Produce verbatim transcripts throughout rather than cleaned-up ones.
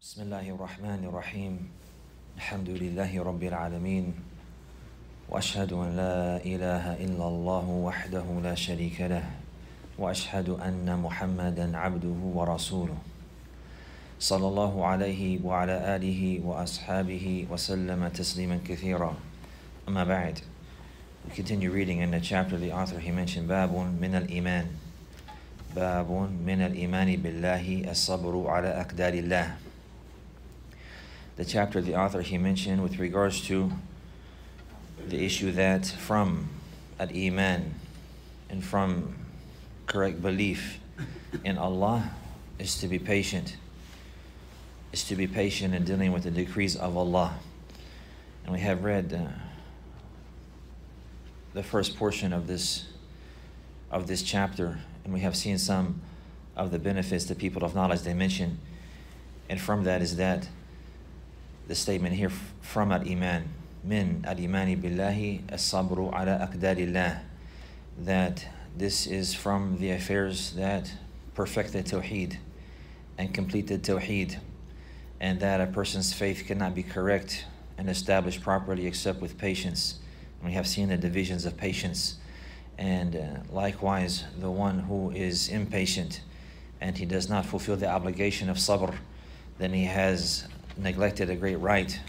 بسم الله الرحمن الرحيم الحمد لله رب العالمين وأشهد أن لا إله إلا الله وحده لا شريك له وأشهد أن محمدا عبده ورسوله صلى الله عليه وعلى آله وأصحابه وسلم تسليما كثيرا. أما بعد, we continue reading in the chapter. The author, he mentioned باب من الإيمان باب من الإيمان بالله الصبر على أقدار الله. The chapter the author he mentioned with regards to the issue that from al-Iman and from correct belief in Allah is to be patient, is to be patient in dealing with the decrees of Allah. And we have read uh, the first portion of this of this chapter, and we have seen some of the benefits the people of knowledge they mention, and from that is that the statement here from al-Iman, min al-Imani billahi as-sabru ala aqdarillah, that this is from the affairs that perfect the tawheed and complete the tawheed, and that a person's faith cannot be correct and established properly except with patience. And we have seen the divisions of patience, and uh, likewise the one who is impatient and he does not fulfill the obligation of sabr, then he has neglected a great right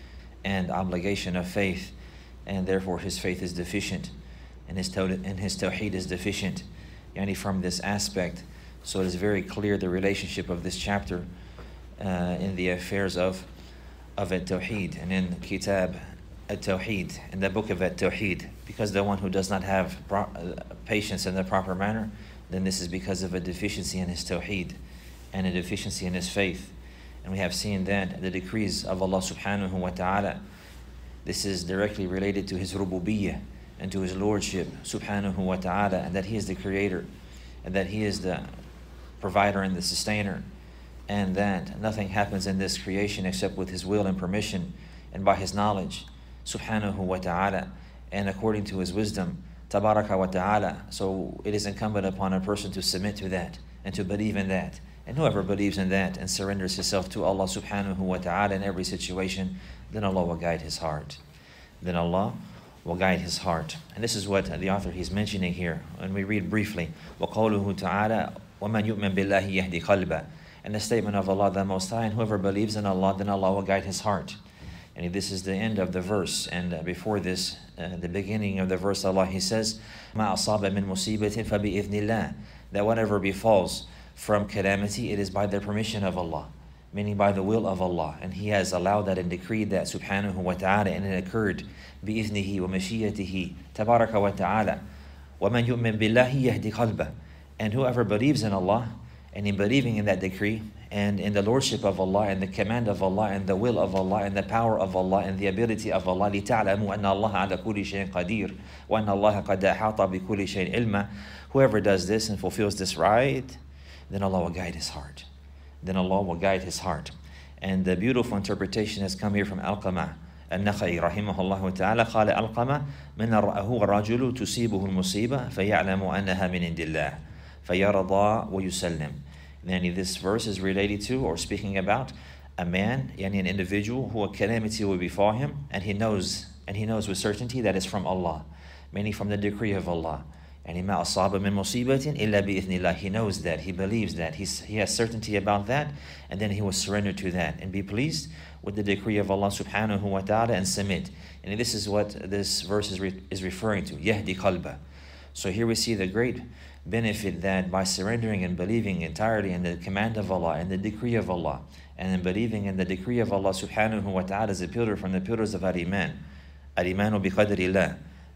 and obligation of faith, and therefore his faith is deficient and his tawheed and his tawheed is deficient. Yani from this aspect, so it is very clear the relationship of this chapter uh, in the affairs of of at-tawheed and in kitab at-tawheed, in the book of at-tawheed, because the one who does not have pro- uh, patience in the proper manner, then this is because of a deficiency in his tawheed and a deficiency in his faith. And we have seen that the decrees of Allah subhanahu wa ta'ala, this is directly related to his rububiyyah and to his lordship subhanahu wa ta'ala, and that he is the creator and that he is the provider and the sustainer, and that nothing happens in this creation except with his will and permission and by his knowledge subhanahu wa ta'ala and according to his wisdom tabaraka wa ta'ala. So it is incumbent upon a person to submit to that and to believe in that. And whoever believes in that and surrenders himself to Allah subhanahu wa ta'ala in every situation, then Allah will guide his heart. Then Allah will guide his heart. And this is what the author he's mentioning here. And we read briefly, وَقَوْلُهُ تَعَالَى وَمَنْ يُؤْمِنْ بِاللَّهِ يَهْدِ قَلْبًا. And the statement of Allah the Most High, and whoever believes in Allah, then Allah will guide his heart. And this is the end of the verse. And uh, before this, uh, the beginning of the verse, Allah he says, مَا أَصَابَ مِن مُصِيبَةٍ فَبِإِذْنِ اللَّهِ. That whatever befalls from calamity, it is by the permission of Allah, meaning by the will of Allah, and he has allowed that and decreed that subhanahu wa ta'ala, and it occurred بِإِذْنِهِ وَمَشِيَّتِهِ تَبَارَكَ وَتَعَالَى وَمَنْ يُؤْمِنْ بِاللَّهِ يَهْدِ قَلْبًا. And whoever believes in Allah, and in believing in that decree, and in the lordship of Allah, and the command of Allah, and the will of Allah, and the power of Allah, and the ability of Allah, لِتَعْلَمُوا أَنَّ اللَّهَ عَلَى كُلِّ شَيْءٍ قَدِيرٌ وَأَنَّ اللَّهَ قَدْ أَحَاطَ بِكُلِّ شَيْءٍ عِلْمًا. Whoever does this and fulfills this right, then Allah will guide his heart. Then Allah will guide his heart. And the beautiful interpretation has come here from Alqamah النخعي رحمه الله تعالى. قال ألقمة من هو الرجل تصيبه المصيبة فيعلم أنها من عند الله فيرضى ويسلم. Yani this verse is related to, or speaking about, a man, yani an individual who a calamity will befall him, and he knows, and he knows with certainty that it's from Allah, meaning from the decree of Allah. And ما أصاب من مصيبة إلا بإذن الله. He knows that, he believes that, He's, he has certainty about that, and then he will surrender to that and be pleased with the decree of Allah subhanahu wa ta'ala and submit. And this is what this verse is, re, is referring to, يهدي قلبه. So here we see the great benefit that by surrendering and believing entirely in the command of Allah and the decree of Allah, and in believing in the decree of Allah subhanahu wa ta'ala as a pillar from the pillars of al-Iman, al-Imanu bi qadrillah,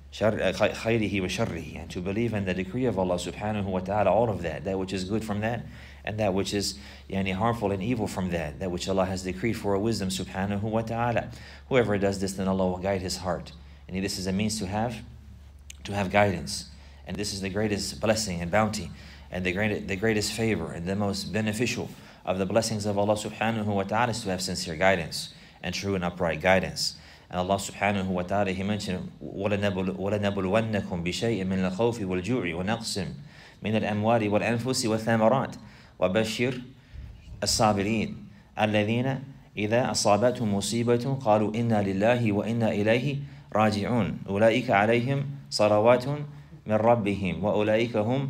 khayrihi wa sharrihi, and to believe in the decree of Allah subhanahu wa ta'ala, all of that, that which is good from that, and that which is yani, harmful and evil from that, that which Allah has decreed for a wisdom subhanahu wa ta'ala. Whoever does this, then Allah will guide his heart. And this is a means to have, to have guidance. And this is the greatest blessing and bounty, and the greatest, the greatest favor, and the most beneficial of the blessings of Allah subhanahu wa ta'ala is to have sincere guidance and true and upright guidance. And Allah subhanahu wa ta'ala, he mentioned, وَلَنَبْلُوَنَّكُمْ بِشَيْءٍ مِّنَ الْخَوْفِ وَالْجُوعِ وَنَقْصٍ مِّنَ الْأَمْوَالِ وَالْأَنفُسِ وَالثَّمَرَاتِ وَبَشِّرْ الصَّابِرِينَ. الذين إذا أصابتهم مصيبة قالوا إنا لله وإنا إليه راجعون أولئك عليهم صلوات من ربهم وأولئك هم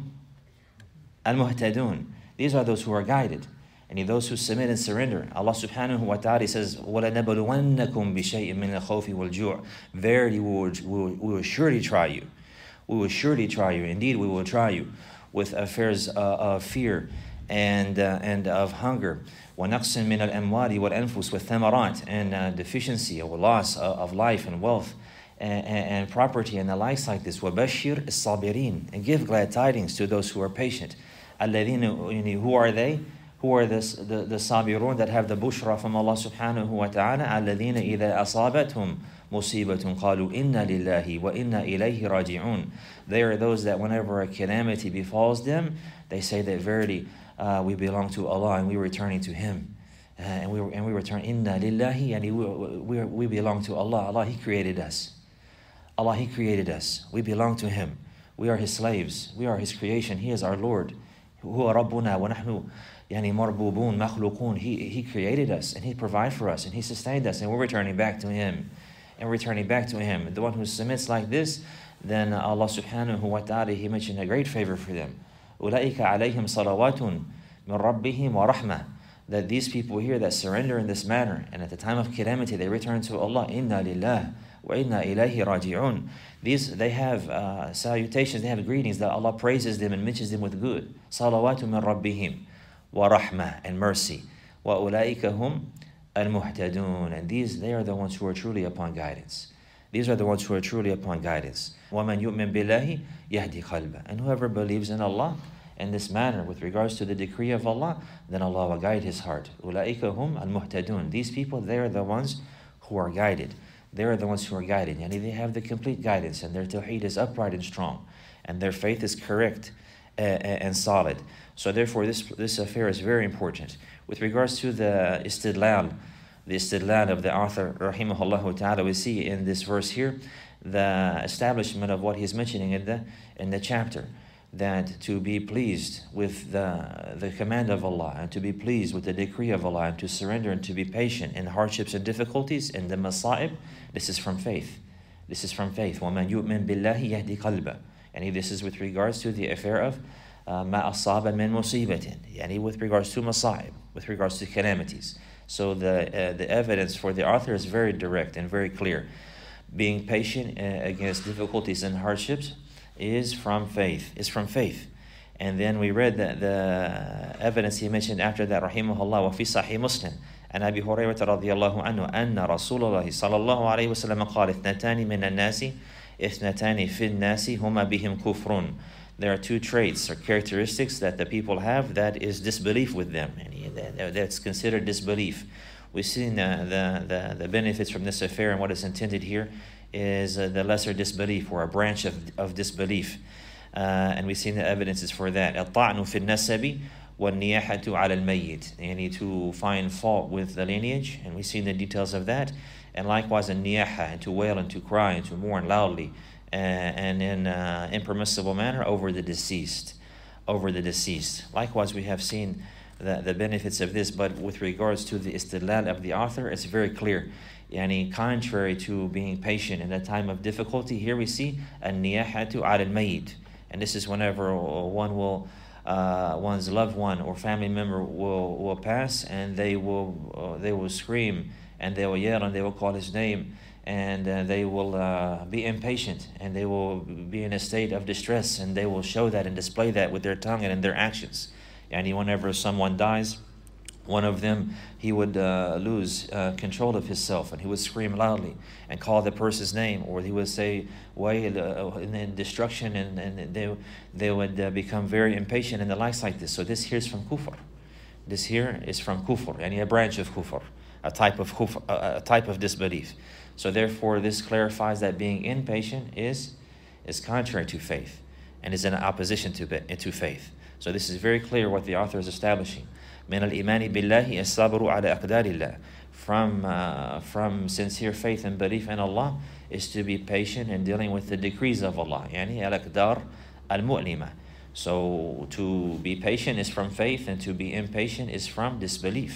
المهتدون. These are those who are guided. And those who submit and surrender. Allah subhanahu wa ta'ala says, وَلَنَبَلُوَنَّكُمْ بِشَيْءٍ مِّنَ الْخَوْفِ وَالْجُوعِ. Verily, we will, we, will, we will surely try you. We will surely try you. Indeed, we will try you with affairs uh, of fear and uh, and of hunger. وَنَقْصٍ مِّنَ الْأَمْوَالِ وَالْأَنفُسِ وَالثَّمَرَاتِ. And uh, deficiency or loss of, of life and wealth and, and, and property and the likes like this. وَبَشِّرْ الصَّابِرِينَ. And give glad tidings to those who are patient. الَّذِينَ, who are they? Who are this, the, the sabirun that have the bushra from Allah subhanahu wa ta'ala? الَّذِينَ إِذَا أَصَابَتْهُمْ مُصِيبَةٌ قَالُوا إِنَّا لِلَّهِ وَإِنَّا إِلَيْهِ رَاجِعُونَ. They are those that whenever a calamity befalls them, they say that verily uh, we belong to Allah and we are returning to Him. Uh, and we and we return inna lillahi, and we, we, we belong to Allah. Allah, He created us. Allah, He created us. We belong to Him. We are His slaves. We are His creation. He is our Lord. هو ربنا ونحن يعني مربوبون مخلوقون. He He created us and He provided for us and He sustained us, and we're returning back to Him. And returning back to Him. The one who submits like this, then Allah subhanahu wa ta'ala, He mentioned a great favor for them. أولئك عليهم صلوات من ربهم ورحمة. That these people here that surrender in this manner, and at the time of calamity they return to Allah, inna lillah wa inna ilayhi raji'un. These, they have uh, salutations, they have greetings that Allah praises them and mentions them with good. Salawatu min rabbihim wa rahmah, and mercy. Wa ulaika hum al-muhtadun. And these, they are the ones who are truly upon guidance. These are the ones who are truly upon guidance. وَمَنْ يُؤْمِنْ بِاللَّهِ يَهْدِي قَلْبًا. And whoever believes in Allah in this manner with regards to the decree of Allah, then Allah will guide his heart. أُولَٰئِكَ هُمْ الْمُهْتَدُونَ. These people, they are the ones who are guided. They are the ones who are guided. Yani they have the complete guidance, and their tawheed is upright and strong, and their faith is correct uh, and solid. So therefore, this this affair is very important. With regards to the istidlal, the istidlal of the author, rahimahullah ta'ala, we see in this verse here the establishment of what he's mentioning in the in the chapter, that to be pleased with the the command of Allah, and to be pleased with the decree of Allah, and to surrender and to be patient in hardships and difficulties and the masa'ib, this is from faith. This is from faith. وَمَنْ يُؤْمِنْ بِاللَّهِ يَهْدِي قَلْبًا. And this is with regards to the affair of مَا أَصَابَ مِنْ مُصِيبَةٍ, yani with regards to masa'ib, with regards to calamities. So the uh, the evidence for the author is very direct and very clear. Being patient uh, against difficulties and hardships is from faith. Is from faith. And then we read that the evidence he mentioned after that, rahimahullah, وفي صحيح مسلم عن أبي هريرة رضي الله عنه أن رسول الله صلى الله عليه وسلم قال اثنتان من الناس اثنتان في الناس هما بهم كفرون. There are two traits or characteristics that the people have that is disbelief with them, and that's considered disbelief. We've seen uh, the, the, the benefits from this affair, and what is intended here is uh, the lesser disbelief, or a branch of, of disbelief. Uh, and we've seen the evidences for that. الطعن في النسب والنياحة على الميت. You need to find fault with the lineage, and we've seen the details of that. And likewise, a niyaha, and to wail and to cry and to mourn loudly uh, and in an uh, impermissible manner over the deceased. Over the deceased. Likewise, we have seen the, the benefits of this, but with regards to the istidlal of the author, it's very clear. Yani, contrary to being patient in a time of difficulty, here we see an-niyahatu ala al-mayyit. And this is whenever one will, uh, one's loved one or family member will, will pass, and they will uh, they will scream and they will yell and they will call his name, and uh, they will uh, be impatient, and they will be in a state of distress, and they will show that and display that with their tongue and in their actions. And whenever someone dies, one of them, he would uh, lose uh, control of himself, and he would scream loudly and call the person's name, or he would say, "Wayl," uh, and then destruction, and, and they they would uh, become very impatient and the likes like this. So this here is from kufr. This here is from kufr, and a branch of kufr, a type of kufr, a, a type of disbelief. So therefore, this clarifies that being impatient is is contrary to faith, and is in opposition to to faith. So this is very clear what the author is establishing. من الإيمان بالله الصبر على أقدار الله. From uh, from sincere faith and belief in Allah is to be patient in dealing with the decrees of Allah. يعني الأقدار المؤلمة. So to be patient is from faith, and to be impatient is from disbelief.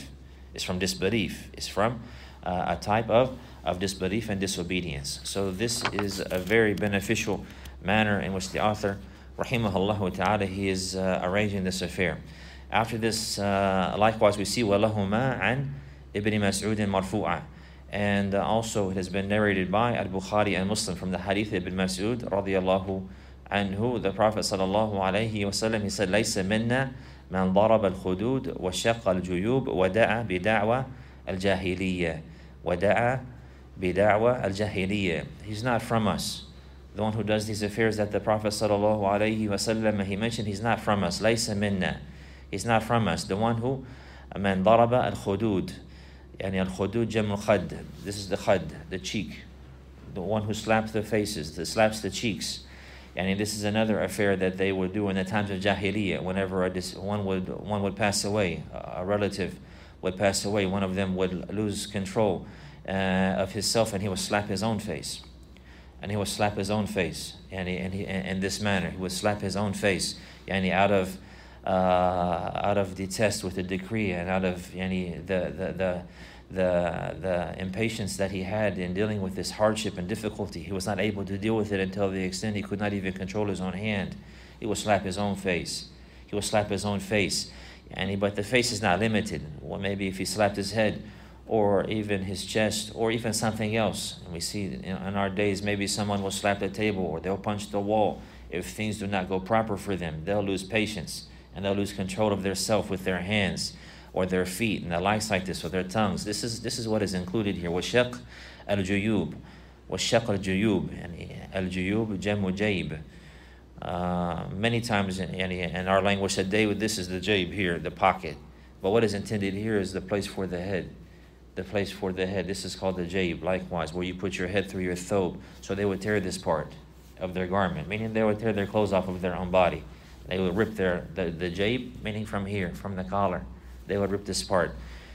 It's from disbelief. It's from uh, a type of, of disbelief and disobedience. So this is a very beneficial manner in which the author, rahimahullah ta'ala, he is uh, arranging this affair. After this, uh, likewise, we see وَلَهُمَا عَنْ Ibn Mas'ud marfu'a. And uh, also it has been narrated by Al-Bukhari and Muslim from the hadith of Ibn Mas'ud radiyallahu anhu. The Prophet sallallahu alayhi wa sallam, he said, لَيْسَ مِنَّا مَنْ ضَرَبَ الْخُدُودِ وَشَقَّ الْجُيُوبِ وَدَعَ بِدَعْوَى الْجَاهِلِيَّةِ وَدَعَ بِدَعْوَى الْجَاهِلِيَّةِ. He's not from us. The one who does these affairs that the Prophet sallallahu alayhi wa sallam, he mentioned, he's not from us. لَيْسَ مِنَّا. He's not from us. The one who مَنْ ضَرَبَ الْخُدُودِ. Yani al-khudud jam al-khad. This is the khad, the cheek. The one who slaps the faces, that slaps the cheeks. Yani this is another affair that they would do in the times of Jahiliyyah. Whenever a dis- one would one would pass away, a relative would pass away, one of them would lose control uh, of himself, and he would slap his own face. And he would slap his own face. And he, and he, in this manner, he would slap his own face. Yani out of uh, out of detest with the decree, and out of yani the the the the the impatience that he had in dealing with this hardship and difficulty. He was not able to deal with it until the extent he could not even control his own hand. He would slap his own face. He would slap his own face. And he, but the face is not limited. Well, maybe if he slapped his head, or even his chest, or even something else. And we see in, in our days, maybe someone will slap the table, or they'll punch the wall. If things do not go proper for them, they'll lose patience, and they'll lose control of their self with their hands, or their feet, and the likes like this, or their tongues. This is this is what is included here. وَشَقْ الْجُيُوبِ وَشَقْ الْجُيُوبِ and الْجُيُوب جَمُ جَيْب. Uh, many times in, in, in our language today, this is the jayb here, the pocket. But what is intended here is the place for the head. The place for the head. This is called the jayb, likewise, where you put your head through your thobe. So they would tear this part of their garment, meaning they would tear their clothes off of their own body. They would rip their the, the jayb, meaning from here, from the collar. They would rip this part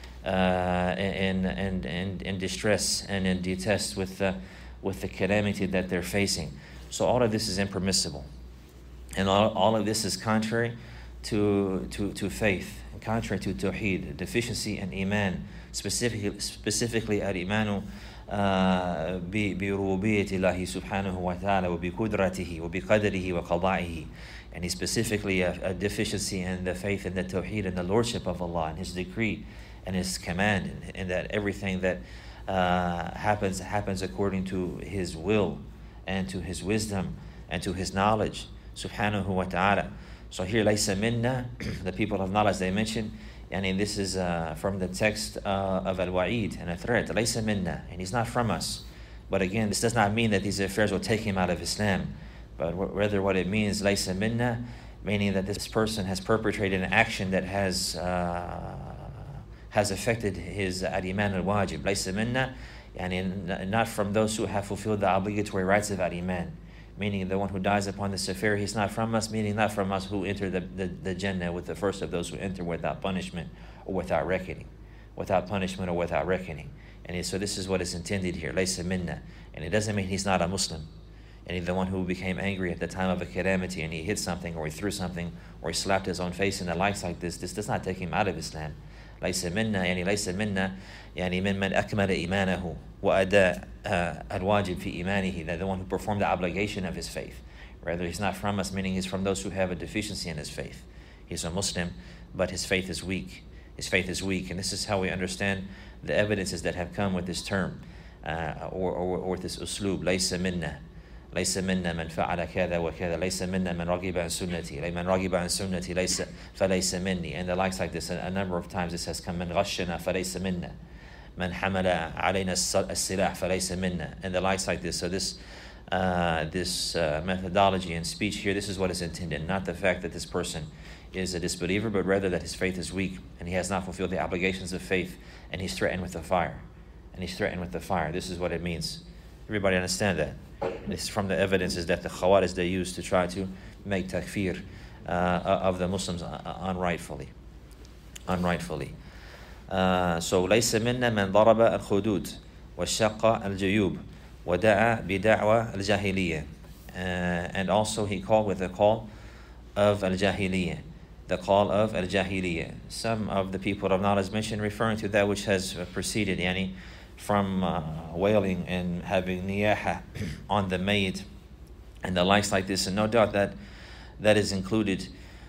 uh, in, in, in, in distress and in detest with the, with the calamity that they're facing. So all of this is impermissible. And all, all of this is contrary to, to, to faith, contrary to tawheed, deficiency in iman, specifically, specifically al-imanu بربوبية الله سبحانه وتعالى وبقدرته وبقدره وقضائه. And he specifically a, a deficiency in the faith and the tawheed and the lordship of Allah and his decree and his command, and, and that everything that uh, happens happens according to his will and to his wisdom and to his knowledge subhanahu wa ta'ala. So here laysa minna, the people of knowledge they mention, and this is uh, from the text uh, of al-wa'id and a threat, laysa minna, and he's not from us. But again, this does not mean that these affairs will take him out of Islam, but rather what it means, laysa minna, meaning that this person has perpetrated an action that has uh, has affected his al-iman al-wajib. Laysa minna, and not from those who have fulfilled the obligatory rights of al-iman, meaning the one who dies upon this affair, he's not from us, meaning not from us who enter the, the, the Jannah with the first of those who enter without punishment or without reckoning, without punishment or without reckoning. And so this is what is intended here, laysa minna, and it doesn't mean he's not a Muslim. And he's the one who became angry at the time of a calamity and he hit something or he threw something or he slapped his own face and the likes like this. This does not take him out of Islam. ليس منا يعني ليس منا يعني من من أكمل إيمانه وأداء الواجب في إيمانه, that the one who performed the obligation of his faith. Rather, he's not from us, meaning he's from those who have a deficiency in his faith. He's a Muslim, but his faith is weak. His faith is weak, and this is how we understand the evidences that have come with this term uh, or, or, or with this uslub, ليس منا. ليس منا من فعل كذا وكذا ليس منا من رغب عن سنتي من رغب عن سنتي ليس فليس مني, and the likes like this. A number of times this has come, من غشنا فليس منا من حمل علينا السلاح فليس منا, and the likes like this. So this uh, this uh, methodology and speech here, this is what is intended, not the fact that this person is a disbeliever, but rather that his faith is weak and he has not fulfilled the obligations of faith, and he's threatened with the fire and he's threatened with the fire. This is what it means. Everybody understand that? This is from the evidences that the Khawarij they use to try to make takfir uh, of the Muslims unrightfully. Unrightfully. Uh, so ليس منا من ضرب الخدود وشق الجيوب ودعا بدعوى الجاهلية. And also he called with the call of al-jahiliyyah. the call of al-jahiliyyah. Some of the people of knowledge mention referring to that which has preceded, yani from uh, wailing and having niyaha on the maid and the likes like this. And no doubt that that is included,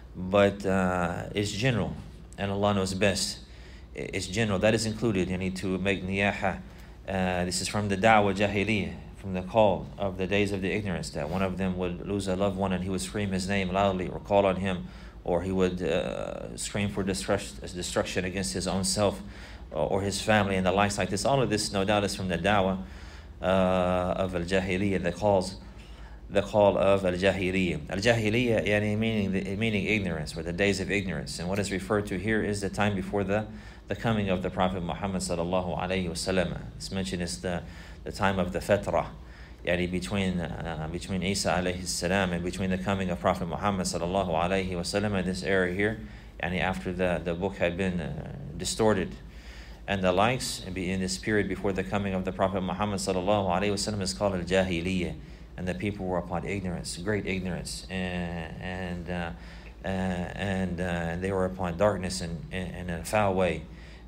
but uh, it's general, and Allah knows best. It's general. That is included. You need to make niyaha. Uh, this is from the da'wah jahiliyyah, from the call of the days of the ignorance, that one of them would lose a loved one and he would scream his name loudly or call on him, or he would uh, scream for destruction against his own self or his family and the likes like this. All of this, no doubt, is from the da'wah uh, of al-jahiliyyah, the calls, the call of al-jahiliyyah. Al-jahiliyyah, yani meaning, the, meaning ignorance, or the days of ignorance. And what is referred to here is the time before the, the coming of the Prophet Muhammad sallallahu alayhi wasallam. It's mentioned as the, the time of the Fatra, yani between uh, between Isa alayhi salam and between the coming of Prophet Muhammad sallallahu alayhi wasallam, in this era here, yani after the, the book had been uh, distorted and the likes, and be in this period before the coming of the Prophet Muhammad sallallahu alayhi wasallam, is called al-jahiliyyah, and the people were upon ignorance, great ignorance, and and uh, uh, and uh, they were upon darkness and in a foul way.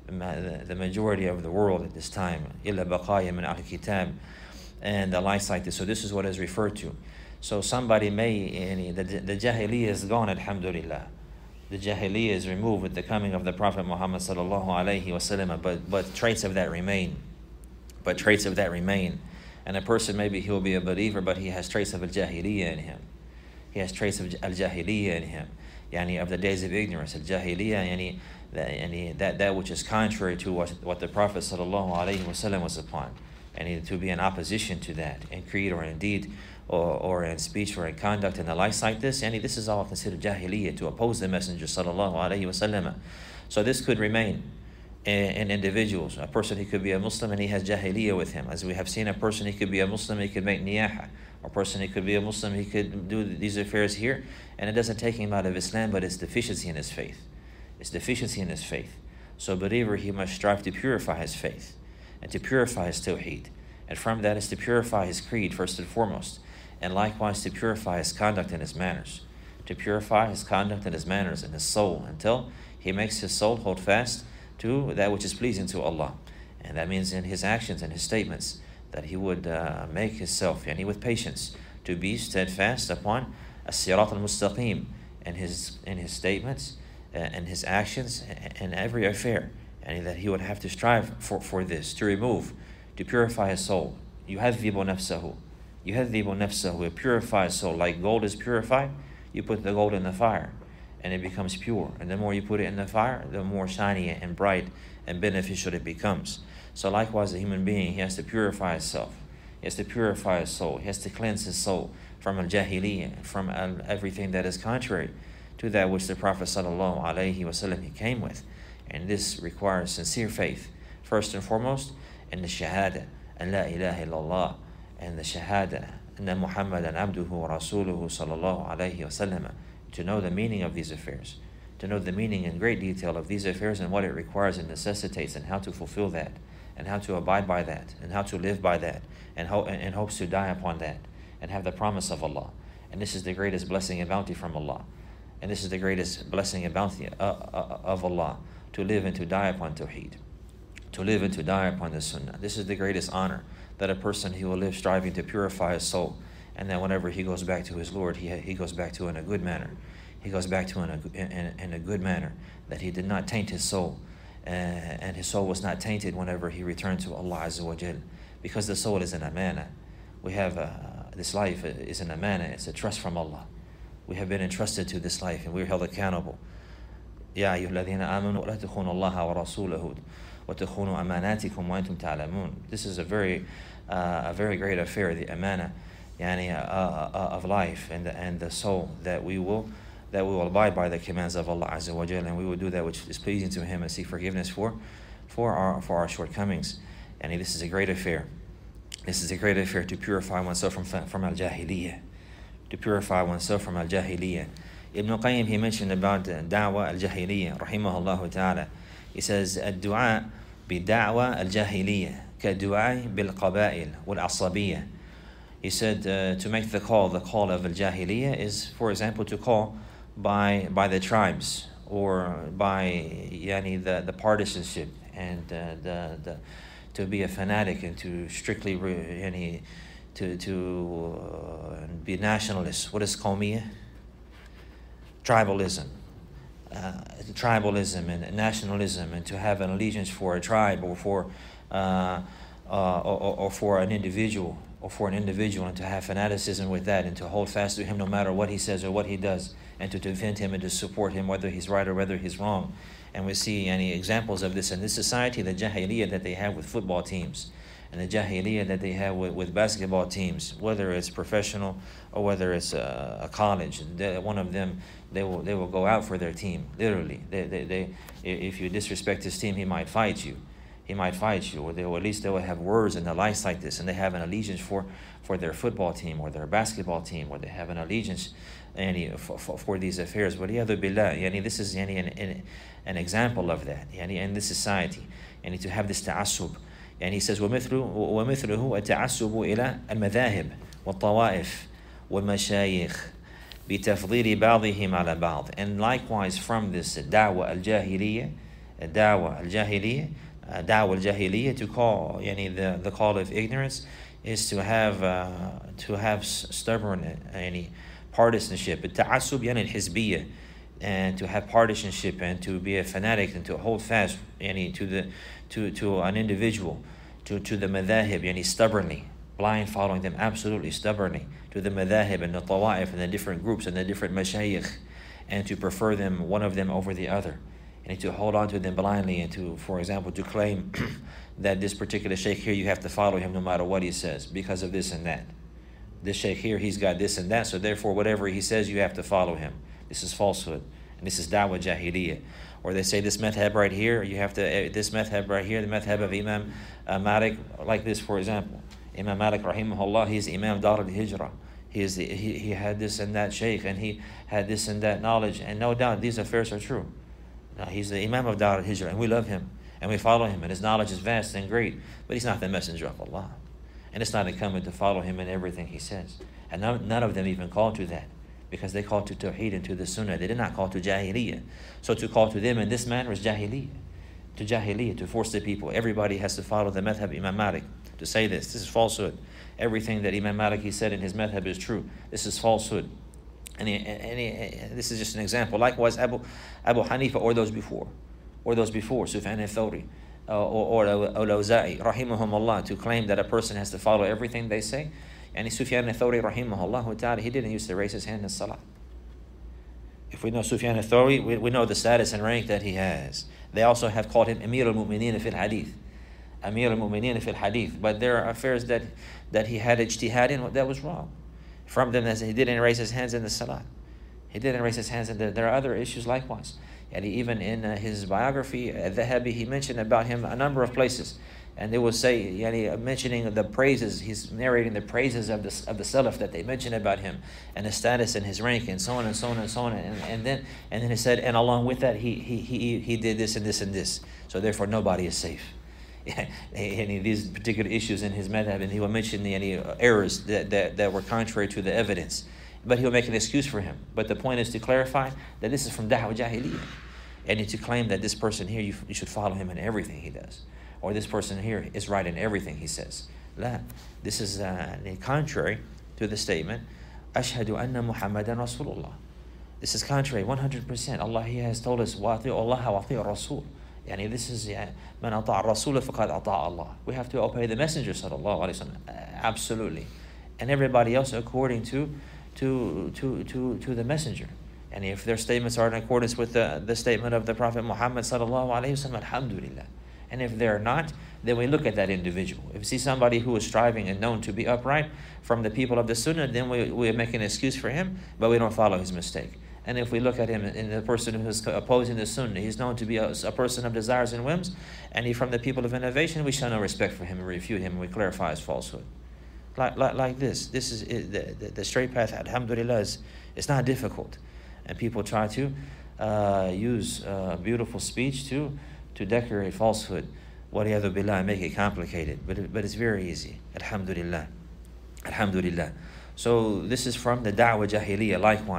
The majority of the world at this time, illa baqaya min al-kitab, and the likes like this. So this is what is referred to. So somebody may, any the, the jahiliyyah is gone, alhamdulillah. The jahiliyyah is removed with the coming of the Prophet Muhammad sallallahu alayhi wasallam, but but traits of that remain. But traits of that remain. And a person, maybe he will be a believer, but he has traits of al-jahiliyyah in him. He has traits of al-jahiliyyah in him. Yani of the days of ignorance. Al-jahiliyyah, yani, yani that, that which is contrary to what, what the Prophet sallallahu alayhi wasallam was upon. And to be in opposition to that, in creed or in deed, or, or in speech or in conduct and the likes like this. Yani this is all considered jahiliyyah, to oppose the Messenger sallallahu alayhi wasallam. So this could remain in, in individuals. A person, he could be a Muslim and he has jahiliyyah with him. As we have seen, a person, he could be a Muslim, he could make niyaha. A person, he could be a Muslim, he could do these affairs here, and it doesn't take him out of Islam, but it's deficiency in his faith. It's deficiency in his faith. So a believer, he must strive to purify his faith and to purify his tawheed. And from that is to purify his creed, first and foremost. And likewise to purify his conduct and his manners. To purify his conduct and his manners and his soul, until he makes his soul hold fast to that which is pleasing to Allah. And that means in his actions and his statements, that he would uh, make himself, yani with patience, to be steadfast upon as-sirat al-mustaqim, in his, in his statements and his actions and every affair. And that he would have to strive for, for this, to remove, to purify his soul. يُهَذِّبُ نَفْسَهُ يُهَذِّبُ نَفْسَهُ It purifies soul. Like gold is purified, you put the gold in the fire, and it becomes pure. And the more you put it in the fire, the more shiny and bright and beneficial it becomes. So likewise, a human being, he has to purify himself. He has to purify his soul. He has to cleanse his soul from al-jahiliyyah, from al- everything that is contrary to that which the Prophet sallallahu alaihi wasallam he came with. And this requires sincere faith, first and foremost, in the shahada, and la ilaha illallah, and the shahada, anna Muhammadan abduhu wa rasuluhu sallallahu alaihi wasallam, to know the meaning of these affairs, to know the meaning in great detail of these affairs and what it requires and necessitates, and how to fulfill that, and how to abide by that, and how to live by that, and, ho- and hopes to die upon that, and have the promise of Allah. And this is the greatest blessing and bounty from Allah. And this is the greatest blessing and bounty uh, uh, of Allah, to live and to die upon Tawheed, to live and to die upon the Sunnah. This is the greatest honor, that a person, he will live striving to purify his soul, and that whenever he goes back to his Lord, he he goes back to in a good manner. He goes back to in a, in, in a good manner, that he did not taint his soul, uh, and his soul was not tainted whenever he returned to Allah Azza wa Jal, because the soul is an amana. We have, uh, this life is an amana, it's a trust from Allah. We have been entrusted to this life, and we're held accountable. يا أيها الذين آمنوا لا تخونوا الله ورسوله وتخونوا أماناتكم وأنتم تعلمون. This is a very, uh, a very great affair, the amana, yani, uh, uh, of life and the, and the soul, that we will, that we will abide by the commands of Allah Azza wa Jalla, and we will do that which is pleasing to Him and seek forgiveness for, for our for our shortcomings. And this is a great affair. This is a great affair, to purify oneself from from al-jahiliyyah, to purify oneself from al-jahiliyyah. Ibn Qayyim, he mentioned about da'wah al-jahiliyyah, rahimahullah ta'ala. He says, الدعاء بدعوة الجاهلية كالدعاء بالقبائل والعصبية. He said, uh, to make the call, the call of al-jahiliyyah is, for example, to call by by the tribes or by yani, the, the partisanship and uh, the, the to be a fanatic and to strictly yani, to to uh, be nationalist. What is qawmiyah? Tribalism. Uh, tribalism and nationalism, and to have an allegiance for a tribe or for uh, uh, or, or for an individual or for an individual, and to have fanaticism with that, and to hold fast to him no matter what he says or what he does, and to defend him and to support him whether he's right or whether he's wrong. And we see any examples of this in this society, the jahiliyyah that they have with football teams, and the jahiliyyah that they have with, with basketball teams, whether it's professional or whether it's a, a college. They, one of them, they will they will go out for their team, literally. They, they, they, if you disrespect his team, he might fight you. He might fight you, or, they, or at least they will have words and the likes like this, and they have an allegiance for, for their football team or their basketball team, or they have an allegiance yani, for, for, for these affairs. Waliyadu billah, yani, this is yani, an, an, an example of that yani, in this society, yani, to have this ta'assub. And he says, وَمِثْلُهُ التَّعَسُّبُ إِلَى الْمَذَاهِبِ وَالطَّوَائِفِ وَالْمَشَايِخ بِتَفْضِيلِ بَعْضِهِمْ عَلَى بَعْضٍ. And likewise from this da'wah al-jahiliyyah, da'wah al-jahiliyyah, uh, da'wah al-jahiliyyah, to call, yani the, the call of ignorance, is to have uh, to have stubborn any partisanship. التعصب يعني الحزبية, and to have partisanship and to be a fanatic and to hold fast yani, to the to to an individual, to to the madhahib, yani stubbornly, blind following them absolutely stubbornly, to the madhahib and the tawa'if and the different groups and the different mashayikh, and to prefer them, one of them over the other, and to hold on to them blindly, and to, for example, to claim that this particular sheikh here, you have to follow him no matter what he says because of this and that. This sheikh here, he's got this and that, so therefore whatever he says, you have to follow him. This is falsehood, and this is da'wah jahiliyyah. Or they say this madhab right here, you have to, uh, this madhab right here, the madhab of Imam uh, Malik, like this, for example. Imam Malik, rahimahullah, he's Imam Dar al-Hijrah. He, is the, he, he had this and that sheikh, and he had this and that knowledge, and no doubt these affairs are true. Now, he's the Imam of Dar al-Hijrah, and we love him, and we follow him, and his knowledge is vast and great, but he's not the messenger of Allah. And it's not incumbent to follow him in everything he says. And none, none of them even call to that, because they call to Tawheed and to the Sunnah. They did not call to Jahiliyyah. So to call to them in this manner is Jahiliyyah. To Jahiliyyah, to force the people. Everybody has to follow the madhab Imam Malik. To say this, this is falsehood. Everything that Imam Malik he said in his madhab is true. This is falsehood. And, he, and he, this is just an example. Likewise, Abu, Abu Hanifa or those before. Or those before, Sufyan al-Thawri. Uh, or Al-Awza'i, rahimahumullah, to claim that a person has to follow everything they say. And Sufyan al-Thawri, rahimahullah ta'ala, he didn't used to raise his hand in salah. If we know Sufyan al-Thawri, we, we know the status and rank that he has. They also have called him Amir al-Mu'mineen fil Hadith. Amir al-Mu'mineen fil Hadith. But there are affairs that, that he had ijtihad in that was wrong. From them, that he didn't raise his hands in the salah. He didn't raise his hands in the, there are other issues likewise. And he, even in uh, his biography, uh, Dhahabi, he mentioned about him a number of places. And they will say, yani, mentioning the praises, he's narrating the praises of the, of the Salaf that they mentioned about him, and his status and his rank, and so on and so on and so on. And, and then and then he said, and along with that, he he he he did this and this and this. So therefore, nobody is safe. Any these particular issues in his madhab, and he will mention the any errors that, that, that were contrary to the evidence. But he'll make an excuse for him. But the point is to clarify that this is from Da'wah Jahiliyyah. And to claim that this person here, you, you should follow him in everything he does. Or this person here is right in everything he says. La. This is uh, contrary to the statement, Ashhadu anna Muhammadan Rasulullah. This is contrary, one hundred percent. Allah, He has told us, وَأَطِيعُ اللَّهَ وَأَطِيعُ الرَّسُولِ. Yani this is, مَنْ أَطَاعَ الرَّسُولَ فَقَدْ أَطَاعَ اللَّهِ. We have to obey the Messenger, sallallahu alayhi wa sallam. Absolutely. And everybody else according to To, to to to the messenger. And if their statements are in accordance with the, the statement of the Prophet Muhammad sallallahu alaihi wasallam, alhamdulillah. And if they're not, then we look at that individual. If we see somebody who is striving and known to be upright from the people of the Sunnah, then we, we make an excuse for him, but we don't follow his mistake. And if we look at him in the person who is opposing the Sunnah, he's known to be a, a person of desires and whims, and he from the people of innovation, we show no respect for him and refute him, and we clarify his falsehood. Like, like, like this. This is it, the, the, the straight path, alhamdulillah, is it's not difficult. And people try to uh, use uh, beautiful speech to to decorate falsehood. Waliyadu billah, make it complicated. But, it, but it's very easy. Alhamdulillah. Alhamdulillah. So this is from the da'wah jahiliyyah, likewise,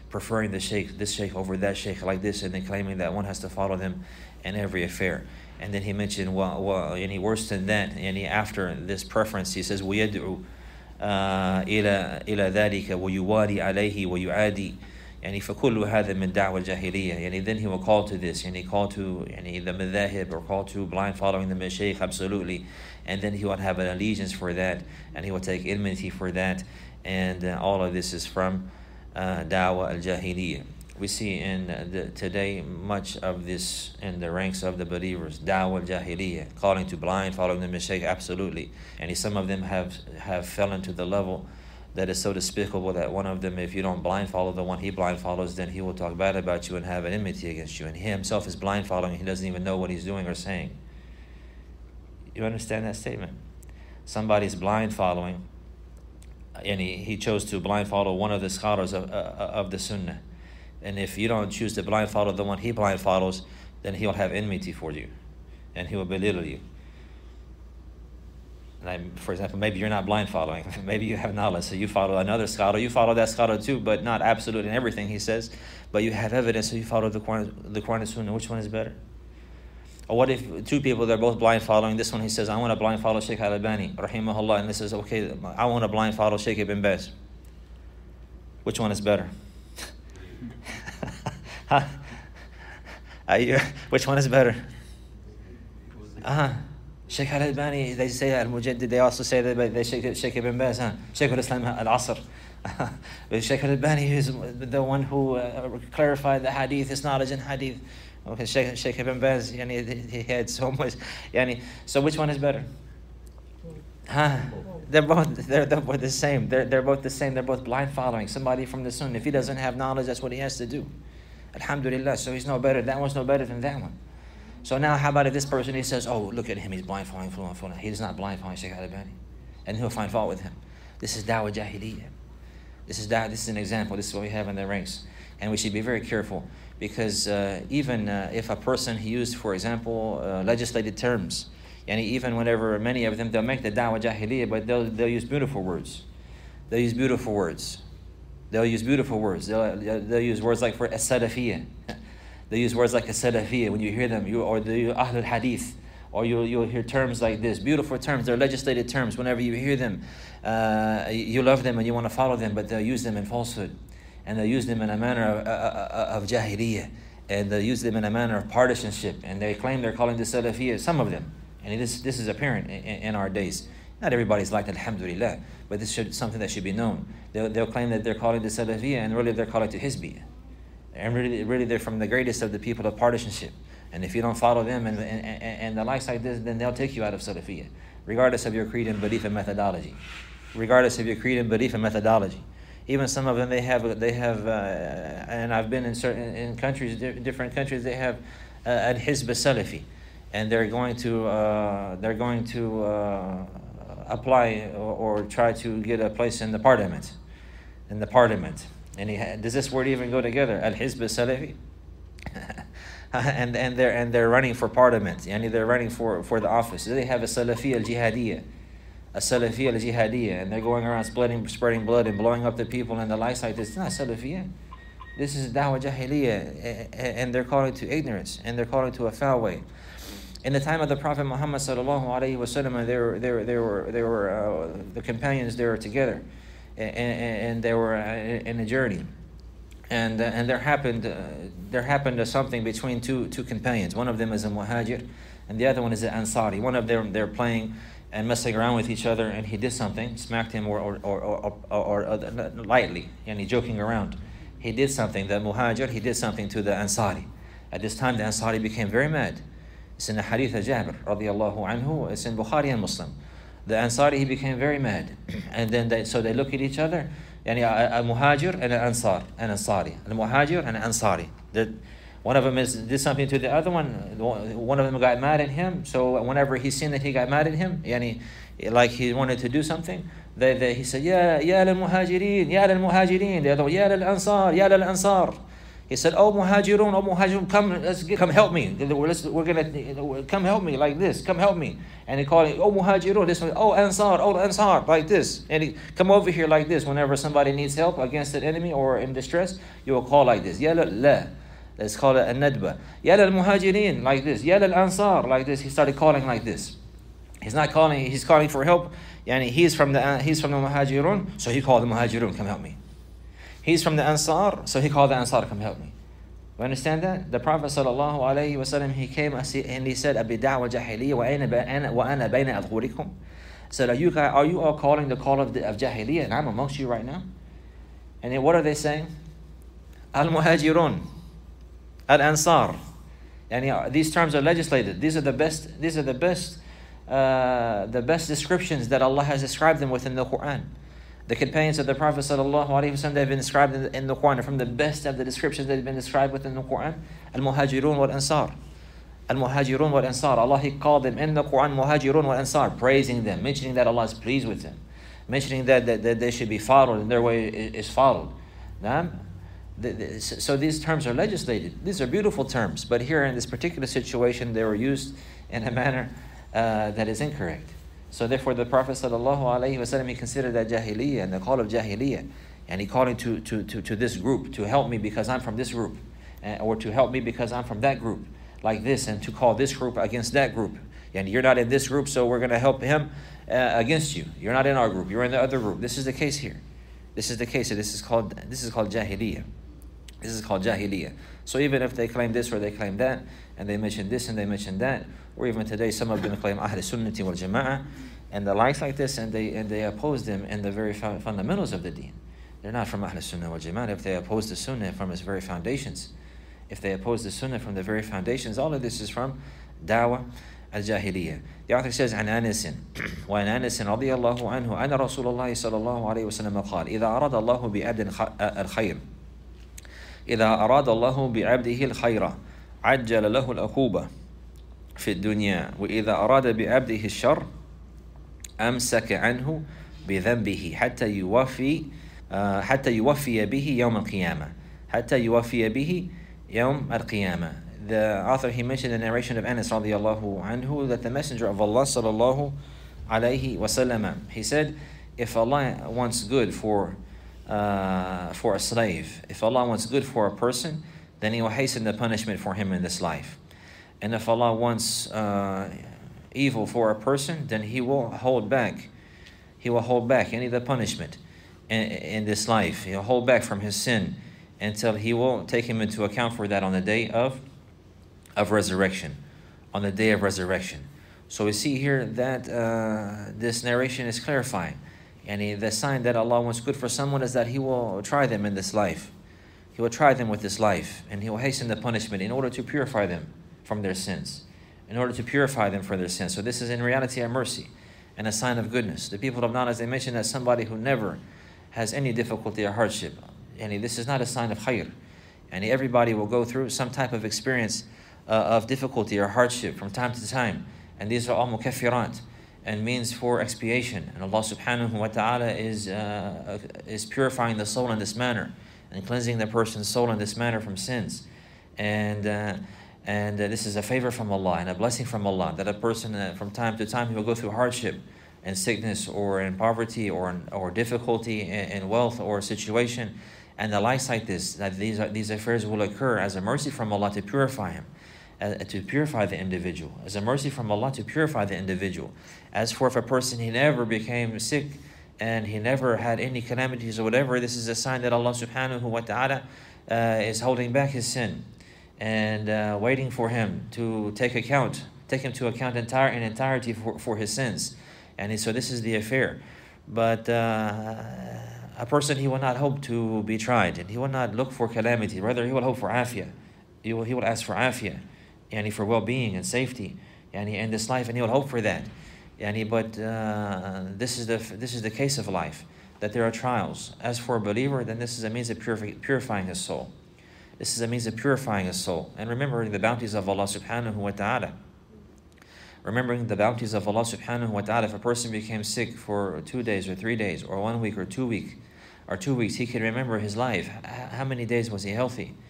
preferring the sheikh, this sheikh over that sheikh like this, and then claiming that one has to follow them in every affair. And then he mentioned, well, well any worse than that, and he, after this preference, he says, وَيَدْعُ إِلَى إِلَى ذَلِكَ وَيُوَالِي عَلَيْهِ وَيُعَادِي يعني فكل هذا من دعوة الجاهلية. يعني then he will call to this, and he call to يعني the madhahib, or call to blind following the mashaykh, absolutely. And then he will have an allegiance for that, and he will take enmity for that. And uh, all of this is from uh, da'wah al-jahiliyyah. We see in uh, the, today much of this in the ranks of the believers, da'wah al-jahiliyyah, calling to blind following the mashaykh, absolutely. And some of them have, have fell into the level that is so despicable that one of them, if you don't blind follow the one he blind follows, then he will talk bad about you and have an enmity against you. And he himself is blind following, he doesn't even know what he's doing or saying. You understand that statement? Somebody's blind following, and he, he chose to blind follow one of the scholars of, uh, of the Sunnah. And if you don't choose to blind follow the one he blind follows, then he'll have enmity for you, and he will belittle you. And for example, maybe you're not blind following. Maybe you have knowledge, so you follow another scholar. You follow that scholar too, but not absolute in everything he says. But you have evidence, so you follow the Quran, the Quran and Sunnah. Which one is better? Or what if two people, they're both blind following? This one, he says, I want to blind follow Shaykh Al-Albani, rahimahullah. And this is, okay, I want to blind follow Shaykh Ibn Baz. Which one is better? Huh? Are you, which one is better? Uh-huh. Shaykh Al-Albani, they say Al-Mujaddid, they also say that they Shaykh, Shaykh Ibn Baz, huh? Shaykh al-Islam Al-Asr. Shaykh Al-Albani is the one who uh, clarified the hadith, his knowledge in hadith. Okay, Shaykh, Shaykh Ibn Baz, yani, he had so much. Yani, so which one is better? Huh? They're both they're, they're both the same. They're, they're both the same. They're both blind following somebody from the Sunnah. If he doesn't have knowledge, that's what he has to do. Alhamdulillah. So he's no better. That one's no better than that one. So now, how about if this person, he says, oh, look at him, he's blind following, following, following. He's not blind following Shaykh Al-Albani. And he'll find fault with him. This is da'wah jahiliyyah. This is da'wah, this is an example. This is what we have in the ranks. And we should be very careful, because uh, even uh, if a person he used, for example, uh, legislated terms, and even whenever many of them, they'll make the da'wah jahiliyyah, but they'll, they'll use beautiful words. They'll use beautiful words. They'll use beautiful words. They'll, they'll use words like for as-salafiyya. They use words like as-salafiyya. When you hear them, you or the ahlul hadith, or you'll, you'll hear terms like this, beautiful terms. They're legislated terms. Whenever you hear them, uh, you love them and you want to follow them, but they'll use them in falsehood. And they'll use them in a manner of, uh, of jahiliyyah. And they'll use them in a manner of partisanship. And they claim they're calling this salafiyya, some of them. And this, this is apparent in, in our days. Not everybody's like that, alhamdulillah, but this is something that should be known. They'll, they'll claim that they're calling this salafiyya, and really they're calling it hizbiyya. And really, really, they're from the greatest of the people of partisanship. And if you don't follow them and, and, and the likes like this, then they'll take you out of Salafiyah, regardless of your creed and belief and methodology. Regardless of your creed and belief and methodology. Even some of them, they have, they have, uh, and I've been in certain in countries, different countries, they have uh, al-Hizb al-Salafi, and they're going to, uh, they're going to uh, apply or, or try to get a place in the parliament, in the parliament. And he had, does this word even go together? Al-Hizb al-Salafi? and and they're and they're running for parliament. Yani they're running for, for the office. They have a Salafiyya al-Jihadiyya. A Salafiyya al-Jihadiyya. And they're going around spreading, spreading blood and blowing up the people and the likes like this. It's not Salafiyya. This is Dawah Jahiliyyah. And they're calling to ignorance. And they're calling to a foul way. In the time of the Prophet Muhammad sallallahu alaihi wasallam, they were, they were, they were, they were uh, the companions, they were together. And, and they were in a journey, and uh, and there happened uh, there happened uh, something between two two companions. One of them is a muhajir, and the other one is an ansari. One of them, they're playing and messing around with each other, and he did something, smacked him or or or, or, or, or uh, lightly, and he joking around. He did something. The muhajir, he did something to the ansari. At this time, the ansari became very mad. It's in the hadith of Jabir radiyallahu anhu. It's in Bukhari and Muslim. The Ansari, he became very mad. And then they, so they look at each other. Yani a, a muhajir and an ansar, an ansari. A muhajir and an ansari. The, one of them is, did something to the other one. One of them got mad at him. So whenever he seen that he got mad at him, yani, like he wanted to do something, they, they, he said, Ya, ya lal muhajirin, ya lal muhajirin. The other one, Ya lal ansar, ya lal ansar. He said, "Oh Muhajirun, oh Muhajirun, come, let's get, come help me. Let's, we're gonna come help me like this. Come help me." And he called it, "Oh Muhajirun, this one, oh Ansar, oh Ansar, like this." And he come over here like this. Whenever somebody needs help against an enemy or in distress, you will call like this. Ya la, let's call it a nadba. Ya lal Muhajirin, like this. Ya lal Ansar, like this. He started calling like this. He's not calling. He's calling for help. Yani he's from the uh, he's from the Muhajirun, so he called the Muhajirun, come help me. He's from the Ansar, so he called the Ansar, come help me. You understand that? The Prophet sallallahu alaihi wasallam, he came and he said, "Abi da'wa jahiliya wa ana wa ana bayna adhurikum." Said, "Are you guys, are you all calling the call of the, of jahiliya, and I'm amongst you right now?" And then what are they saying? Al Muhajirun, Al Ansar. And these terms are legislated. These are the best. These are the best. Uh, the best descriptions that Allah has described them within the Quran. The companions of the Prophet sallallahu alaihi wasallam, they've been described in the, in the Quran, from the best of the descriptions that have been described within the Quran. Al-Muhajirun wal-Ansar. Al-Muhajirun wal-Ansar. Allah, He called them in the Quran Muhajirun wal-Ansar, praising them, mentioning that Allah is pleased with them, mentioning that, that, that they should be followed and their way is, is followed. Now, the, the, so these terms are legislated. These are beautiful terms, but here in this particular situation, they were used in a manner uh, that is incorrect. So therefore the Prophet sallallahu alaihi wasallam, he considered that jahiliyyah and the call of jahiliyyah, and he called it to, to, to, to this group, to help me because I'm from this group, and, or to help me because I'm from that group, like this, and to call this group against that group. And you're not in this group, so we're going to help him uh, against you. You're not in our group, you're in the other group. This is the case here. This is the case. So this is called this is called jahiliyyah. This is called jahiliyyah. So even if they claim this or they claim that, and they mention this and they mention that, or even today some of them claim Ahl Sunnati wal Jama'ah and the likes like this, and they and they oppose them in the very fundamentals of the deen. They're not from Ahl Sunnah wal Jama'ah if they oppose the Sunnah from its very foundations. If they oppose the Sunnah from the very foundations, all of this is from Dawah al-Jahiliyyah. The author says, عن أنس وعن أنس رضي الله عنه أن رسول الله صلى الله عليه وسلم قال إذا أراد الله بعبد الخير إذا أراد الله بعبده الخير عجل له العقوبة في الدنيا وإذا أراد بعبده الشر أمسك عنه بذنبه حتى يوفي حتى يوفي به يوم القيامة حتى يوفي به يوم القيامة. The author, he mentioned the narration of Anas radiallahu anhu that the Messenger of Allah sallallahu alayhi wasallam, he said, if Allah wants good for uh, for a slave, if Allah wants good for a person, then He will hasten the punishment for him in this life. And if Allah wants uh, evil for a person, then He will hold back. He will hold back any of the punishment in, in this life. He'll hold back from his sin until He will take him into account for that on the day of of resurrection, on the day of resurrection. So we see here that uh, this narration is clarifying. And he, the sign that Allah wants good for someone is that He will try them in this life. He will try them with this life, and He will hasten the punishment in order to purify them from their sins, in order to purify them for their sins. So this is in reality a mercy and a sign of goodness. The people of knowledge, they mention that somebody who never has any difficulty or hardship, and this is not a sign of khair. And everybody will go through some type of experience Uh, of difficulty or hardship from time to time, and these are all mukaffirat and means for expiation, and Allah subhanahu wa ta'ala is uh, is purifying the soul in this manner and cleansing the person's soul in this manner from sins, and uh, and uh, this is a favor from Allah and a blessing from Allah that a person uh, from time to time he will go through hardship and sickness or in poverty or in, or difficulty in, in wealth or situation and the likes like this, that these are, these affairs will occur as a mercy from Allah to purify him. Uh, to purify the individual, as a mercy from Allah to purify the individual. As for if a person, he never became sick and he never had any calamities or whatever, this is a sign that Allah subhanahu wa ta'ala uh, is holding back his sin and uh, waiting for him to take account, take him to account entire in entirety for, for his sins. And so this is the affair. But uh, a person, he will not hope to be tried, and he will not look for calamity. Rather, he will hope for afiyah. He will, he will ask for afiyah, and for well-being and safety, and in this life, and he will hope for that. And but uh, this is the this is the case of life, that there are trials. As for a believer, then this is a means of purify, purifying his soul. This is a means of purifying his soul and remembering the bounties of Allah subhanahu wa ta'ala. Remembering the bounties of Allah subhanahu wa ta'ala. If a person became sick for two days or three days or one week or two week or two weeks, he can remember his life. How many days was he healthy?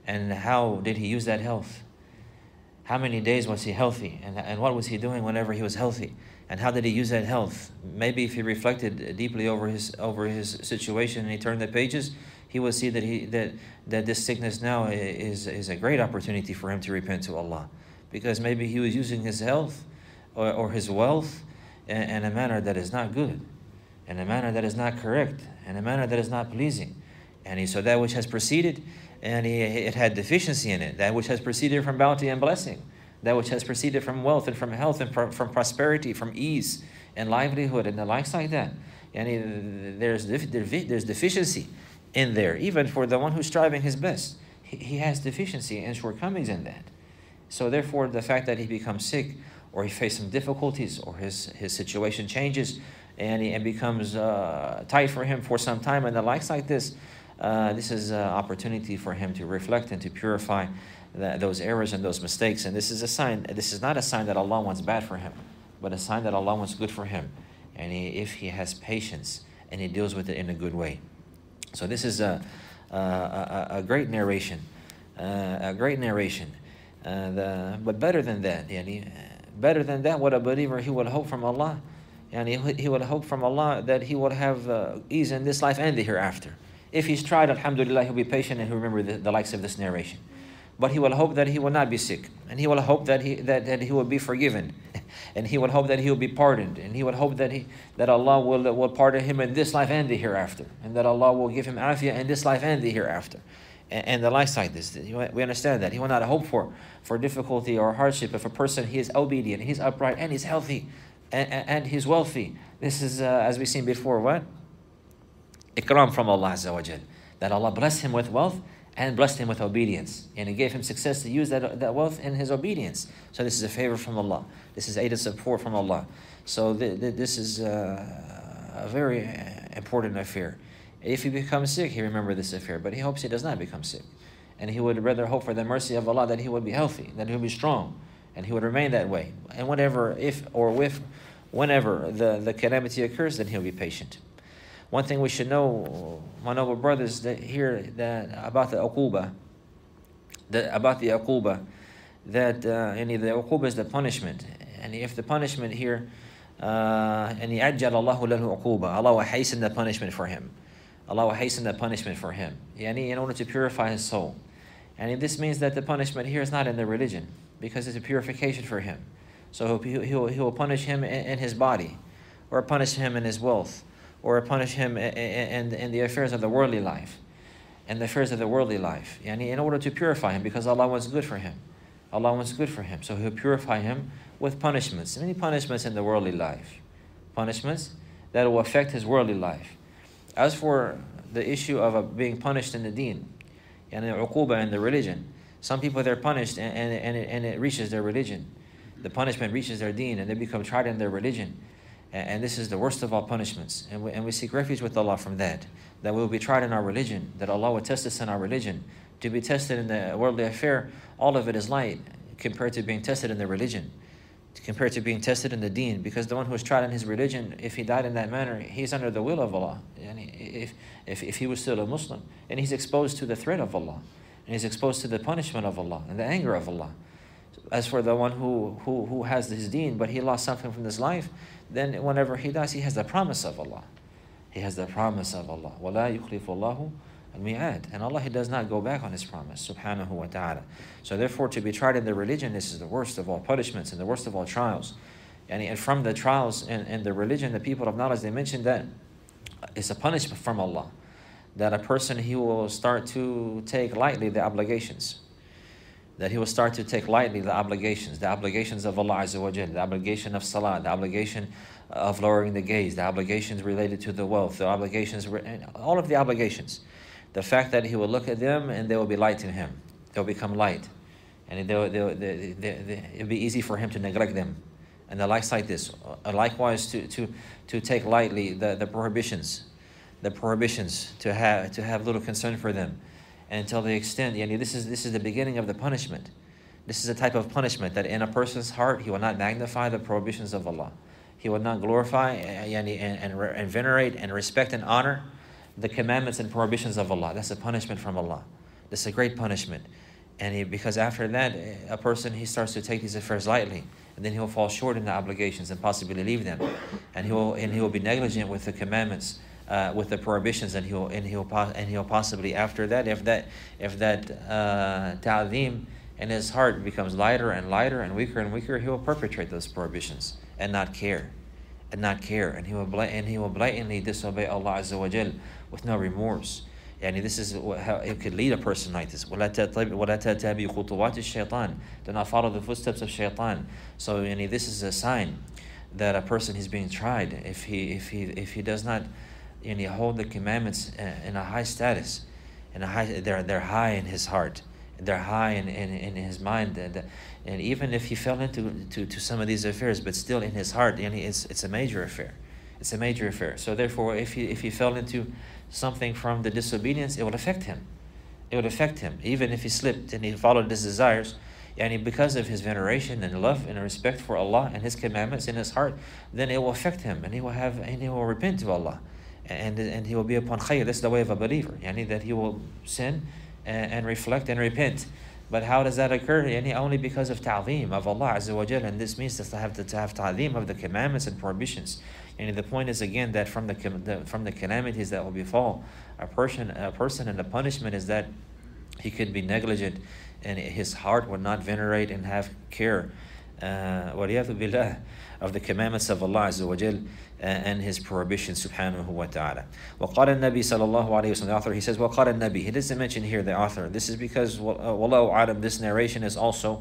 And how did he use that health? How many days was he healthy? And, and what was he doing whenever he was healthy? And how did he use that health? Maybe if he reflected deeply over his over his situation and he turned the pages, he will see that he that that this sickness now is is a great opportunity for him to repent to Allah, because maybe he was using his health or, or his wealth in, in a manner that is not good, in a manner that is not correct, in a manner that is not pleasing. And he so that which has proceeded, and he, it had deficiency in it, that which has proceeded from bounty and blessing, that which has proceeded from wealth and from health and from, from prosperity, from ease and livelihood and the likes like that. And he, there's there's deficiency in there, even for the one who's striving his best. He, he has deficiency and shortcomings in that. So therefore, the fact that he becomes sick, or he faces some difficulties, or his, his situation changes, and he, it becomes uh, tight for him for some time, and the likes like this, uh, this is an opportunity for him to reflect and to purify that, those errors and those mistakes. And this is a sign, this is not a sign that Allah wants bad for him, but a sign that Allah wants good for him. And he, if he has patience and he deals with it in a good way. So this is a, a, a, a great narration, uh, a great narration. Uh, the, but better than that, yani, better than that, what a believer, he would hope from Allah. And he, he would hope from Allah that he would have uh, ease in this life and the hereafter. If he's tried, alhamdulillah, he'll be patient and he'll remember the, the likes of this narration. But he will hope that he will not be sick, and he will hope that he that, that he will be forgiven, and he will hope that he will be pardoned, and he will hope that he that Allah will will pardon him in this life and the hereafter, and that Allah will give him afiyah in this life and the hereafter, and, and the likes like this. We understand that he will not hope for for difficulty or hardship if a person he is obedient, he's upright, and he's healthy, and, and he's wealthy. This is uh, as we've seen before, what ikram from Allah Azza wa Jal, that Allah blessed him with wealth and blessed him with obedience, and he gave him success to use that, that wealth in his obedience. So this is a favor from Allah. This is aid and support from Allah. So th th this is uh, a very important affair. If he becomes sick, he remember this affair, but he hopes he does not become sick. And he would rather hope for the mercy of Allah that he would be healthy, that he would be strong, and he would remain that way. And whatever, if or with, whenever the, the calamity occurs, then he'll be patient. One thing we should know, my noble brothers, that here that about the uquba, that about the uquba, that uh, any the uquba is the punishment, and if the punishment here, uh, and ajjal Allahu lahu uquba, Allah will hasten the punishment for him. Allah will hasten the punishment for him, yani in order to purify his soul. And this means that the punishment here is not in the religion, because it's a purification for him. So he he will, he will punish him in, in his body, or punish him in his wealth, or punish him in, in, in the affairs of the worldly life, and the affairs of the worldly life, yani in order to purify him, because Allah wants good for him. Allah wants good for him, so he'll purify him with punishments, many punishments in the worldly life, punishments that will affect his worldly life. As for the issue of uh, being punished in the deen, and the uquba in the religion, some people they're punished and, and, and, it, and it reaches their religion. The punishment reaches their deen, and they become tried in their religion. And this is the worst of all punishments. And we, and we seek refuge with Allah from that. That we will be tried in our religion. That Allah will test us in our religion. To be tested in the worldly affair, all of it is light compared to being tested in the religion. Compared to being tested in the deen. Because the one who is tried in his religion, if he died in that manner, he's under the will of Allah. And if, if, if he was still a Muslim, and he's exposed to the threat of Allah. And he's exposed to the punishment of Allah and the anger of Allah. As for the one who, who, who has his deen, but he lost something from this life, then whenever he dies, he has the promise of Allah. He has the promise of Allah. وَلَا يُخْلِفُ اللَّهُ الْمِيعَادِ. And Allah, He does not go back on His promise, subhanahu wa ta'ala. So therefore, to be tried in the religion, this is the worst of all punishments and the worst of all trials. And, and from the trials in, in the religion, the people of knowledge, they mentioned that it's a punishment from Allah. That a person, he will start to take lightly the obligations. That he will start to take lightly the obligations, the obligations of Allah Azza wa Jalla, the obligation of salah, the obligation of lowering the gaze, the obligations related to the wealth, the obligations, all of the obligations. The fact that he will look at them and they will be light to him. They'll become light. And they'll, they'll, they, they, they, it'll be easy for him to neglect them. And the likes like this. Likewise, to, to, to take lightly the, the prohibitions, the prohibitions, to have, to have little concern for them. And until the extent, yani this is this is the beginning of the punishment. This is a type of punishment that in a person's heart, he will not magnify the prohibitions of Allah. He will not glorify yani, and, and, and venerate and respect and honor the commandments and prohibitions of Allah. That's a punishment from Allah. This is a great punishment. And he, because after that, a person, he starts to take these affairs lightly, and then he'll fall short in the obligations and possibly leave them, and he will and he will be negligent with the commandments, uh, with the prohibitions, and he'll and he'll and he'll possibly after that, if that if that uh, ta'zeem in his heart becomes lighter and lighter and weaker and weaker, he will perpetrate those prohibitions and not care, and not care, and he will blat- and he will blatantly disobey Allah Azza wa Jal with no remorse. Yani this is how it could lead a person like this. وَلَا تَتَّبِعُوا خُطُوَاتِ الشَّيْطَانِ. Do not follow the footsteps of shaitan. So yani this is a sign that a person is being tried if he if he if he does not yani hold the commandments in a high status, in a high they're they're high in his heart, they're high in, in, in his mind, and, and even if he fell into to, to some of these affairs, but still in his heart, yani it's it's a major affair. It's a major affair. So therefore, if he if he fell into something from the disobedience, it would affect him. It would affect him, even if he slipped and he followed his desires. And because of his veneration and love and respect for Allah and His commandments in his heart, then it will affect him, and he will have and he will repent to Allah, and and he will be upon khayr. That's the way of a believer. Yani that he will sin and, and reflect and repent. But how does that occur? Yani only because of ta'zeem of Allah Azza wa Jal, and this means to have to, to have ta'zeem of the commandments and prohibitions. And the point is again that from the, the from the calamities that will befall a person, a person, and the punishment is that he could be negligent, and his heart would not venerate and have care, uh, billah, of the commandments of Allah Azza wa Jal uh, and His prohibitions subhanahu wa ta'ala. وقال النبي صلى الله عليه وسلم, the author, he says, وقال النبي. He doesn't mention here the author. This is because, wallahu a'lam, this narration is also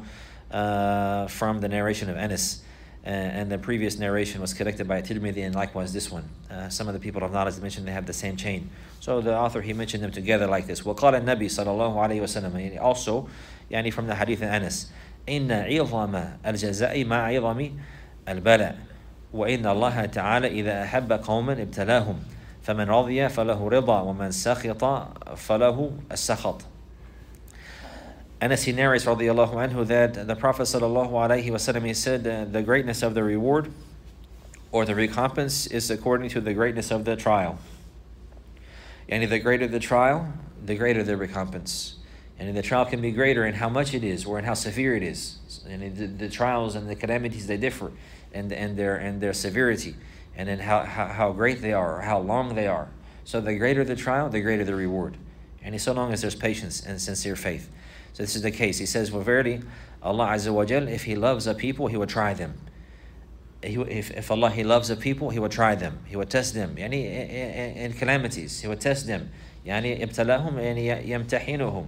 uh, from the narration of Anas. Uh, and the previous narration was collected by Tirmidhi, and likewise this one. Uh, some of the people of knowledge mentioned they have the same chain. So the author, he mentioned them together like this. وقال النبي صلى الله عليه وسلم. Also, يعني from the hadith of Anas, إن عظم الجزاء مع عظم البلاء وإن الله تعالى إذا أحب قوما ابتلاهم فمن رضي فله رضا ومن سخط فله السخط. Anas, he narrates radiallahu anhu that the Prophet sallallahu alaihi wasallam, he said uh, the greatness of the reward or the recompense is according to the greatness of the trial. And the greater the trial, the greater the recompense. And the trial can be greater in how much it is or in how severe it is. And the, the trials and the calamities, they differ, and and their and their severity, and in how, how, how great they are or how long they are. So the greater the trial, the greater the reward. And so long as there's patience and sincere faith. So this is the case. He says, well, verily, Allah Azza wa Jal, if He loves a people, He would try them. He, if, if Allah, He loves a people, He would try them. He would test them. Yani, in, in calamities, He would test them. يعني ابتلاهم يعني يمتحنهم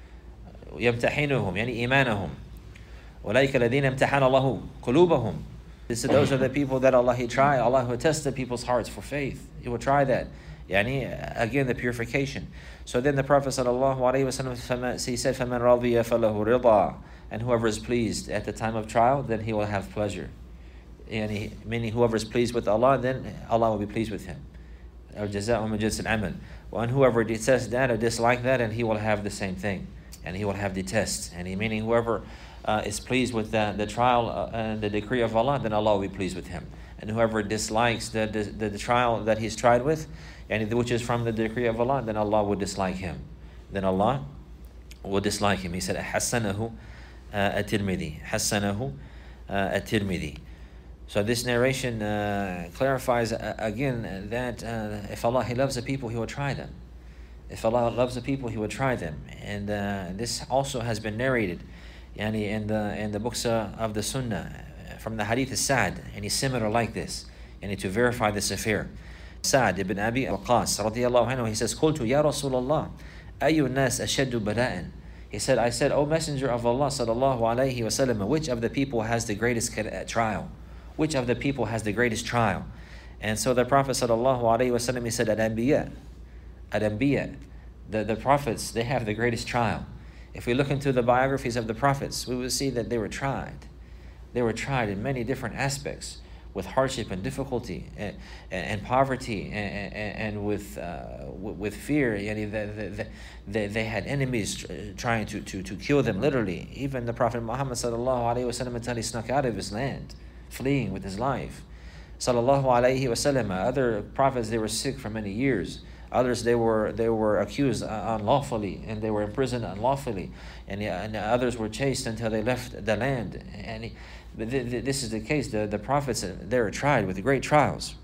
يمتحنهم يعني إيمانهم أولئك الذين امتحن الله قلوبهم. This, those are the people that Allah, He try. Allah will test the people's hearts for faith. He will try that. Yani, again, the purification. So then the Prophet sallallahu alaihi wasallam, he said, فَمَنْ رَضِيَ فَلَهُ رِضَى. And whoever is pleased at the time of trial, then he will have pleasure. Yani, meaning whoever is pleased with Allah, then Allah will be pleased with him. الْجَزَاءُ مِنْ جِنْسِ الْعَمَلِ. And whoever detests that or dislike that, and he will have the same thing. And he will have detest. And he, meaning whoever uh, is pleased with the, the trial uh, and the decree of Allah, then Allah will be pleased with him. And whoever dislikes the, the, the trial that he's tried with, and which is from the decree of Allah, then Allah would dislike him. Then Allah will dislike him. He said, حَسَّنَهُ at-Tirmidhi. حَسَّنَهُ at-Tirmidhi. So this narration uh, clarifies uh, again that uh, if Allah, He loves the people, He will try them. If Allah loves the people, He will try them. And uh, this also has been narrated yani, in, the, in the books uh, of the Sunnah, from the hadith of Sa'd, and he's similar like this, and to verify this affair. Sa'd ibn Abi al-Qas radiyallahu anhu, he says, قُلْتُ يَا رَسُولَ اللَّهِ أَيُّ النَّاسِ أَشَدُّ بَلَاءً. He said, I said, O Messenger of Allah sallallahu alayhi wa sallam, which of the people has the greatest trial? Which of the people has the greatest trial? And so the Prophet sallallahu alayhi wa sallam, he said, Al-Anbiya. Al-Anbiya. The, the prophets, they have the greatest trial. If we look into the biographies of the prophets, we will see that they were tried. They were tried in many different aspects, with hardship and difficulty and, and poverty and, and, and with uh, with fear. Yani the, the, the, they had enemies trying to, to, to kill them literally. Even the Prophet Muhammad sallallahu alaihi wasallam, until he snuck out of his land, fleeing with his life. Sallallahu alaihi wasallam. Other prophets, they were sick for many years. Others, they were they were accused unlawfully, and they were imprisoned unlawfully, and, and others were chased until they left the land. And he, but th- th- this is the case. The, the prophets, they were tried with great trials.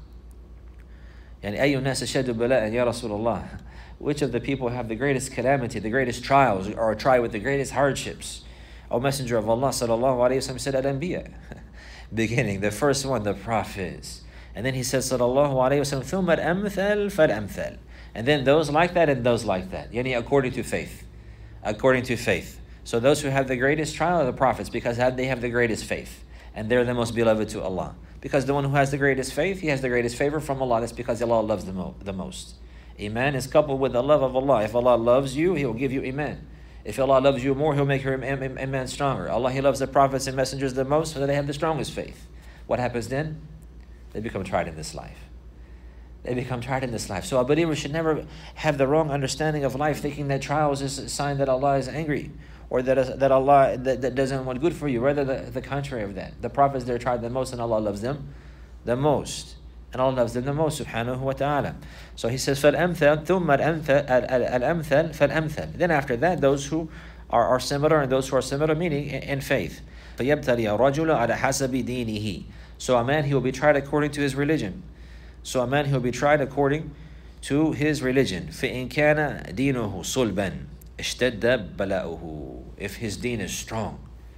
And أَيُّ النَّاسِ أَشَدُّ بَلَاءً يَا رَسُولَ اللَّهِ. Which of the people have the greatest calamity, the greatest trials, or tried with the greatest hardships? O Messenger of Allah sallallahu alayhi wa sallam said, Al-Anbiya. Beginning, the first one, the prophets. And then he said, sallallahu alayhi wa sallam, ثُمَّ الْأَمْثَلْ فَالْأَمْثَلْ. And then those like that and those like that. Yani according to faith. According to faith. So those who have the greatest trial are the prophets, because they have the greatest faith. And they're the most beloved to Allah. Because the one who has the greatest faith, he has the greatest favor from Allah. That's because Allah loves the, mo- the most. Iman is coupled with the love of Allah. If Allah loves you, He will give you Iman. If Allah loves you more, He'll make your Iman stronger. Allah, He loves the prophets and messengers the most, so that they have the strongest faith. What happens then? They become tried in this life. They become tried in this life. So a believer should never have the wrong understanding of life, thinking that trials is a sign that Allah is angry, or that that Allah that, that doesn't want good for you. Rather, the, the contrary of that. The prophets, they're tried the most, and Allah loves them the most. And Allah loves them the most, subhanahu wa ta'ala. So he says, فَالْأَمْثَلْ ثُمَّ الْأَمْثَلْ فَالْأَمْثَلْ. Then after that, those who are, are similar, and those who are similar, meaning in, in faith. فَيَبْتَلِيَ الرَّجُلَ عَلَى حَسَبِ دِينِهِ. So a man, he will be tried according to his religion. So a man, he will be tried according to his religion. فَإِنْ كَانَ دِينُهُ صُلْبًا اشْتَدَّ بَلَاؤُهُ. If his deen is strong,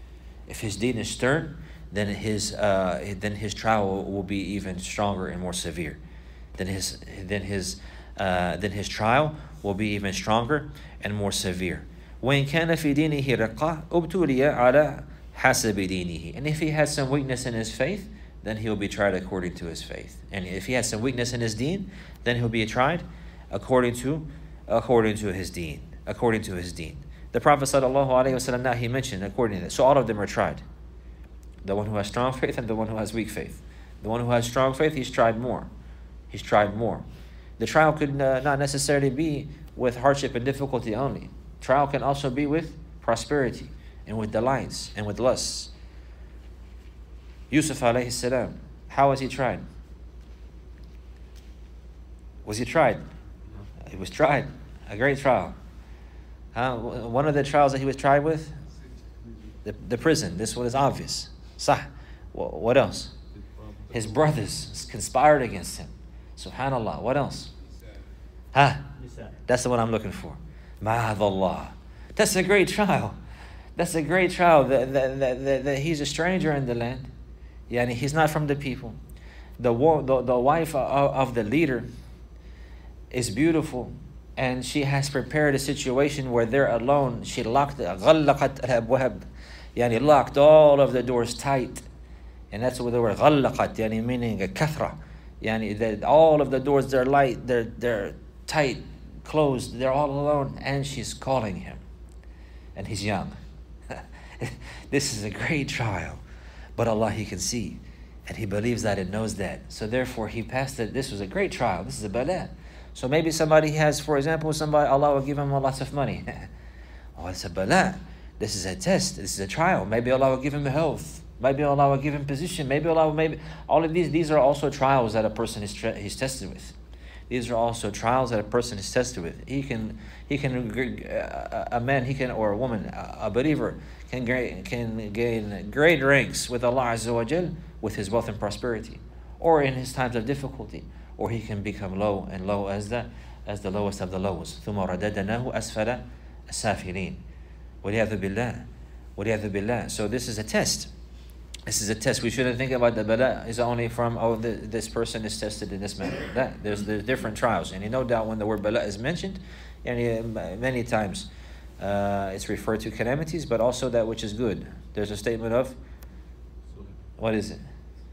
if his deen is stern, then his uh, then his trial will be even stronger and more severe. Then his then his uh, then his trial will be even stronger and more severe. وَإِنْ كَانَ فِي دِينِهِ رِقَّةٌ أُبْتُلِيَ عَلَى حَسَبِ دِينِهِ. And if he has some weakness in his faith, then he will be tried according to his faith. And if he has some weakness in his deen, then he'll be tried according to according to his deen. According to his deen. The Prophet sallallahu alaihi wasallam, now he mentioned according to that. So all of them are tried. The one who has strong faith and the one who has weak faith. The one who has strong faith, he's tried more. He's tried more. The trial could uh, not necessarily be with hardship and difficulty only. Trial can also be with prosperity and with delights and with lusts. Yusuf alayhi salam, how was he tried? Was he tried? He was tried. A great trial. Uh, one of the trials that he was tried with? The, the prison. This one is obvious. Sah. What else? His brothers conspired against him. Subhanallah. What else? Huh? That's the one I'm looking for. Ma'adallah. That's a great trial. That's a great trial. That, that, that, that, that he's a stranger in the land. Yani he's not from the people. The, the, the wife of, of the leader is beautiful, and she has prepared a situation where they're alone. She locked غَلَّقَتْ الْأَبْوَابِ, yani locked all of the doors tight. And that's what the word غَلَّقَتْ, yani meaning a kathra. Yani that all of the doors, they're light, they're they're tight, closed, they're all alone, and she's calling him. And he's young. This is a great trial. But Allah, He can see. And he believes that and knows that. So therefore he passed it. This was a great trial. This is a bala. So maybe somebody has, for example, somebody, Allah will give him lots of money. Oh, it's a bala. This is a test. This is a trial. Maybe Allah will give him health. Maybe Allah will give him position. Maybe Allah will, maybe, all of these, these are also trials that a person is, he's tested with. These are also trials that a person is tested with. He can, he can, a man, he can, or a woman, a believer, can gain, can gain great ranks with Allah Azza wa Jal with his wealth and prosperity, or in his times of difficulty, or he can become low and low as the as the lowest of the lowest. ثُمَّ رَدَدْنَاهُ أَسْفَلَ السَّافِلِينَ وَلِيَعْذُ بِاللَّهِ وَلِيَعْذُ بِاللَّهِ. So this is a test. This is a test. We shouldn't think about the bala is only from, oh, the, this person is tested in this manner. That, there's, there's different trials. And no doubt when the word bala is mentioned, and many times uh, it's referred to calamities, but also that which is good. There's a statement of, what is it?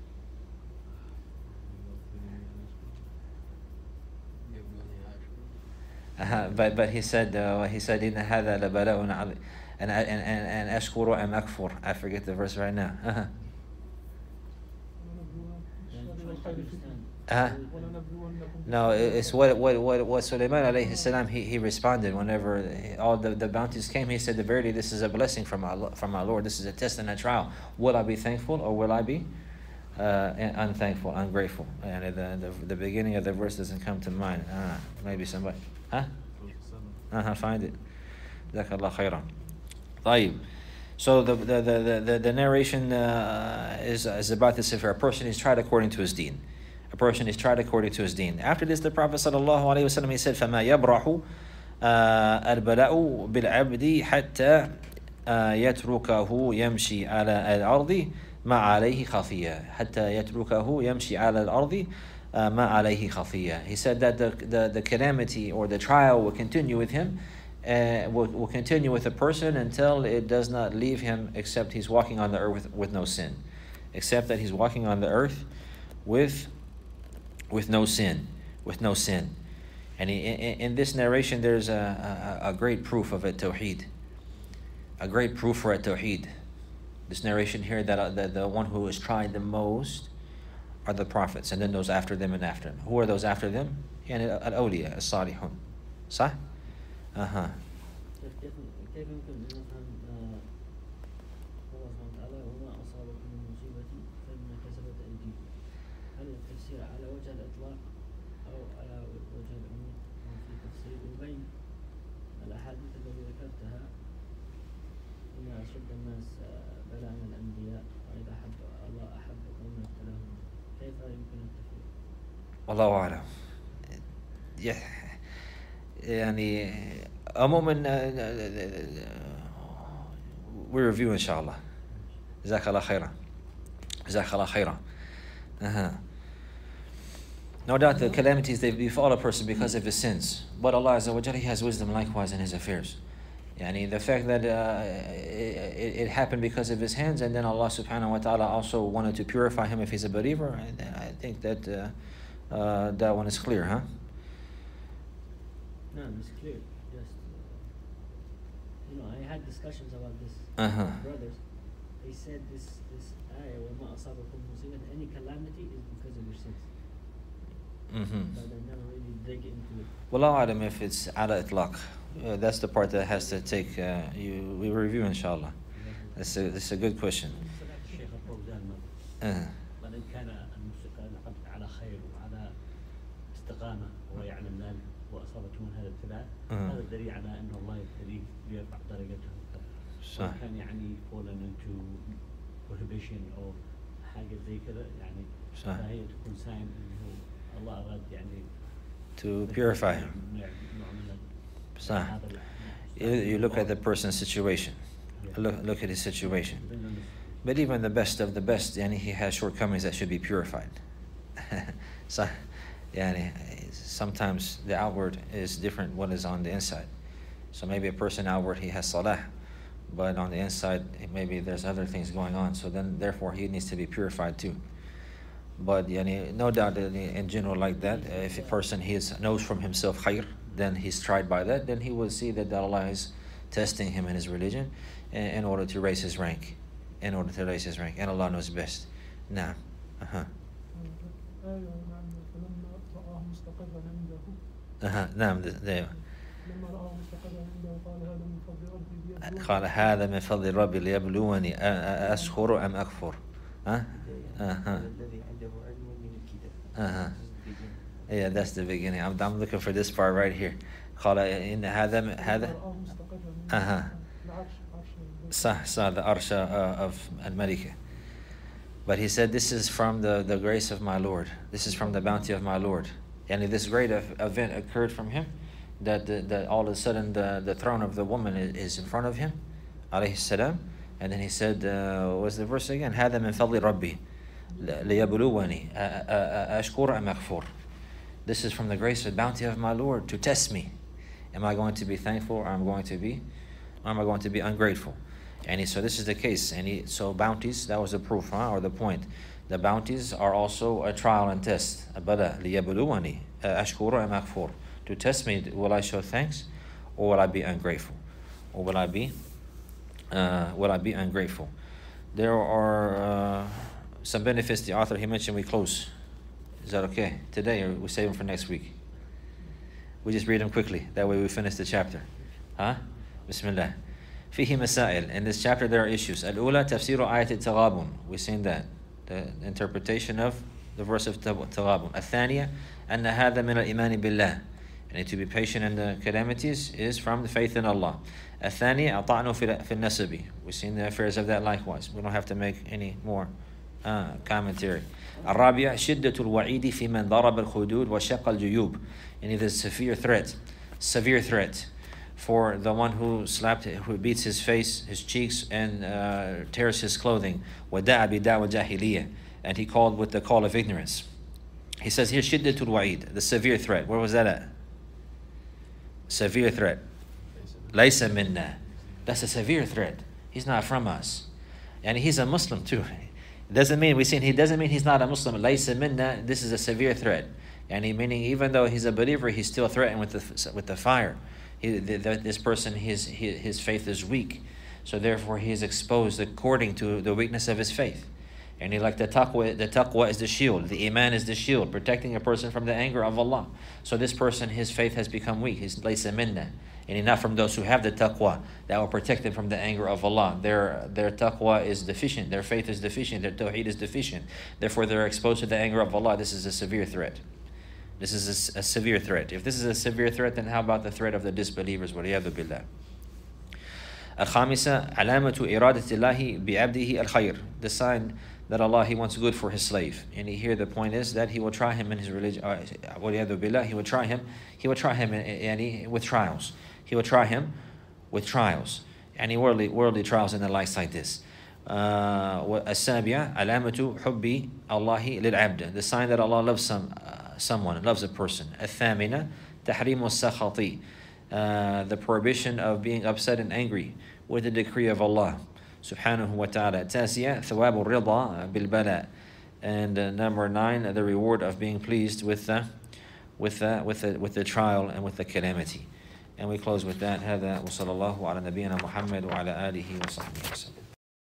Uh, but but he said uh, he said in هذا لبلاء عظيم and and and and أشكر أم أكفر. I forget the verse right now. Uh-huh. Uh-huh. No, it's what what what what Sulaiman alayhi salam he, he responded whenever all the, the bounties came. He said, "Verily, this is a blessing from Allah, from our Lord. This is a test and a trial. Will I be thankful or will I be uh, unthankful, ungrateful. And the, the the beginning of the verse doesn't come to mind. Ah, maybe somebody, huh? Uh-huh, find it. Jazakallah khairan. طيب. So the the the the, the narration uh, is is about this. If a person is tried according to his deen, a person is tried according to his deen. After this, the Prophet sallallahu alaihi wasallam he said, فما يبرح البلاء بالعبد حتى يتركه يمشي على الأرض ما عليه خطيئة حتى يتركه يمشي على الأرض ما عليه خطيئة. He said that the, the the calamity or the trial will continue with him. Uh, will, will continue with a person until it does not leave him except he's walking on the earth with, with no sin. Except that he's walking on the earth with with no sin. With no sin. And he, in, in this narration there's a, a, a great proof of a tawheed. A great proof for a tawheed. This narration here that uh, the, the one who is tried the most are the prophets, and then those after them and after them. Who are those after them? يعني الأولياء الصالحون. صح؟ أها. كيف كيف يمكن أن نفهم الله سبحانه وتعالى وما أصابكم من مصيبة فبما كسبت أيديكم؟ هل التفسير على وجه الإطلاق أو على وجه العموم؟ في تفسير وبين الأحاديث التي ذكرتها إن أشد الناس بلاء الأنبياء وإذا أحب الله أحب قوما ابتلاهم. كيف يمكن التفسير؟ والله أعلم. يعني عموما we review inshallah. جزاك الله خيرا. جزاك الله خيرا. Uh-huh. No doubt the calamities they befall a person because of his sins. But Allah Azza wa Jalla, He has wisdom likewise in His affairs. Yani the fact that uh, it, it happened because of his hands, and then Allah subhanahu wa ta'ala also wanted to purify him if he's a believer, I think that uh, uh, that one is clear, huh? No, it's clear. Just, uh, you know, I had discussions about this Uh-huh. with brothers. They said this this ayah, وَمَا أَصَابَكُم مُّصِيبَةٍ, any calamity is because of your sins. Mm-hmm. But I never really dig into it. Wallahu alam if it's ala itlaq. Uh, that's the part that has to take, uh, you, we review inshallah. That's a, that's a good question. Uh-huh. وإن كان المشرك على خير وعلى استقامة ويعلم ذلك وأصابته من هذا الابتلاء هذا الدليل على أن الله يبتليه ليرفع درجته. صح. كان يعني fallen into prohibition أو حاجة زي كذا يعني صح. فهي تكون sign إنه الله أراد يعني To purify him. صح. You, you look at the person's situation. Look, look at his situation. But even the best of the best, yani, he has shortcomings that should be purified. So, yani, sometimes the outward is different what is on the inside. So maybe a person outward, he has salah, but on the inside, maybe there's other things going on. So then, therefore, he needs to be purified too. But yani, no doubt that in general like that, if a person he is, knows from himself khair, then he's tried by that, then he will see that Allah is testing him in his religion in, in order to raise his rank. In order to raise his rank. And Allah knows best. Now. Uh-huh. Uh-huh. نعم there. قال هذا من فضل ربي ليبلوني أشكر أم أكفر. ها؟ Uh-huh. Uh-huh. Yeah, that's the beginning. I'm, I'm looking for this part right here. قال إن هذا هذا. Uh-huh. صح صح the arsha uh, of al-Malika. But he said, this is from the, the grace of my Lord. This is from the bounty of my Lord. And this great event occurred from him, that, the, that all of a sudden the, the throne of the woman is, is in front of him, alayhi salam. And then he said, uh, what's the verse again? هذا من فضل ربي ليبلوني أشكر أم أكفر. This is from the grace and bounty of my Lord to test me. Am I going to be thankful, or am I going to be, or am I going to be ungrateful? And he, so this is the case. And he, so bounties, that was the proof, huh, or the point. The bounties are also a trial and test. Bala liyabluwani ashkuru am akfur. To test me, will I show thanks, or will I be ungrateful, or will I be, uh, will I be ungrateful? There are uh, some benefits. The author he mentioned. We close. Is that okay today, or we save them for next week? We just read them quickly. That way we finish the chapter. Huh? Bismillah. فيه مسائل. In this chapter there are issues. الأولى تفسير آية التغابن. We've seen that. the interpretation of the verse of Taghabun. الثانية أن هذا من الإيمان بالله. And to be patient in the calamities is from the faith in Allah. الثانية أطعنوا في في النسب. We've seen the affairs of that likewise. We don't have to make any more uh, commentary. الرابعة شدة الوعيد في من ضرب الخدود وشق الجيوب. And it is a severe threat, severe threat for the one who slapped, who beats his face, his cheeks, and uh, tears his clothing. وَدَعَ بِدَعْوَ جَاهِلِيَّةٍ. And he called with the call of ignorance. He says here, شِدَّةُ الْوَعِيد, the severe threat. Where was that at? Severe threat. لَيْسَ مِنَّا. That's a severe threat. He's not from us. And he's a Muslim too. It doesn't mean, we seen, he doesn't mean he's not a Muslim. لَيْسَ مِنَّا. This is a severe threat. And he meaning even though he's a believer, he's still threatened with the with the fire. He, the, the, this person, his, his his faith is weak, so therefore he is exposed according to the weakness of his faith. And he like the taqwa, the taqwa is the shield, the iman is the shield, protecting a person from the anger of Allah. So this person, his faith has become weak. He's laysa minna, and he's not from those who have the taqwa that will protect them from the anger of Allah. Their their taqwa is deficient, their faith is deficient, their tawheed is deficient. Therefore, they're exposed to the anger of Allah. This is a severe threat. This is a, a severe threat. If this is a severe threat, then how about the threat of the disbelievers? وَلِيَذُ بِاللَّهِ. الخامسة علامة إرادة الله بعبده الخير. The sign that Allah, He wants good for His slave. And here the point is that He will try him in his religion. وَلِيَذُ بِاللَّهِ. He will try him. He will try him يعني, with trials. He will try him with trials. And worldly, worldly trials and the likes like this. Uh, السابعة علامة حب الله للعبد. The sign that Allah loves some uh, someone, loves a person. الثامنة تحريم السخط. Uh, the prohibition of being upset and angry with the decree of Allah subhanahu wa ta'ala. التاسعة ثواب الرضا بالبلاء. And uh, number nine, the reward of being pleased with the, with the, with the, with the trial and with the calamity. And we close with that. هذا وصلى الله على نبينا محمد وعلى آله وصحبه وسلم.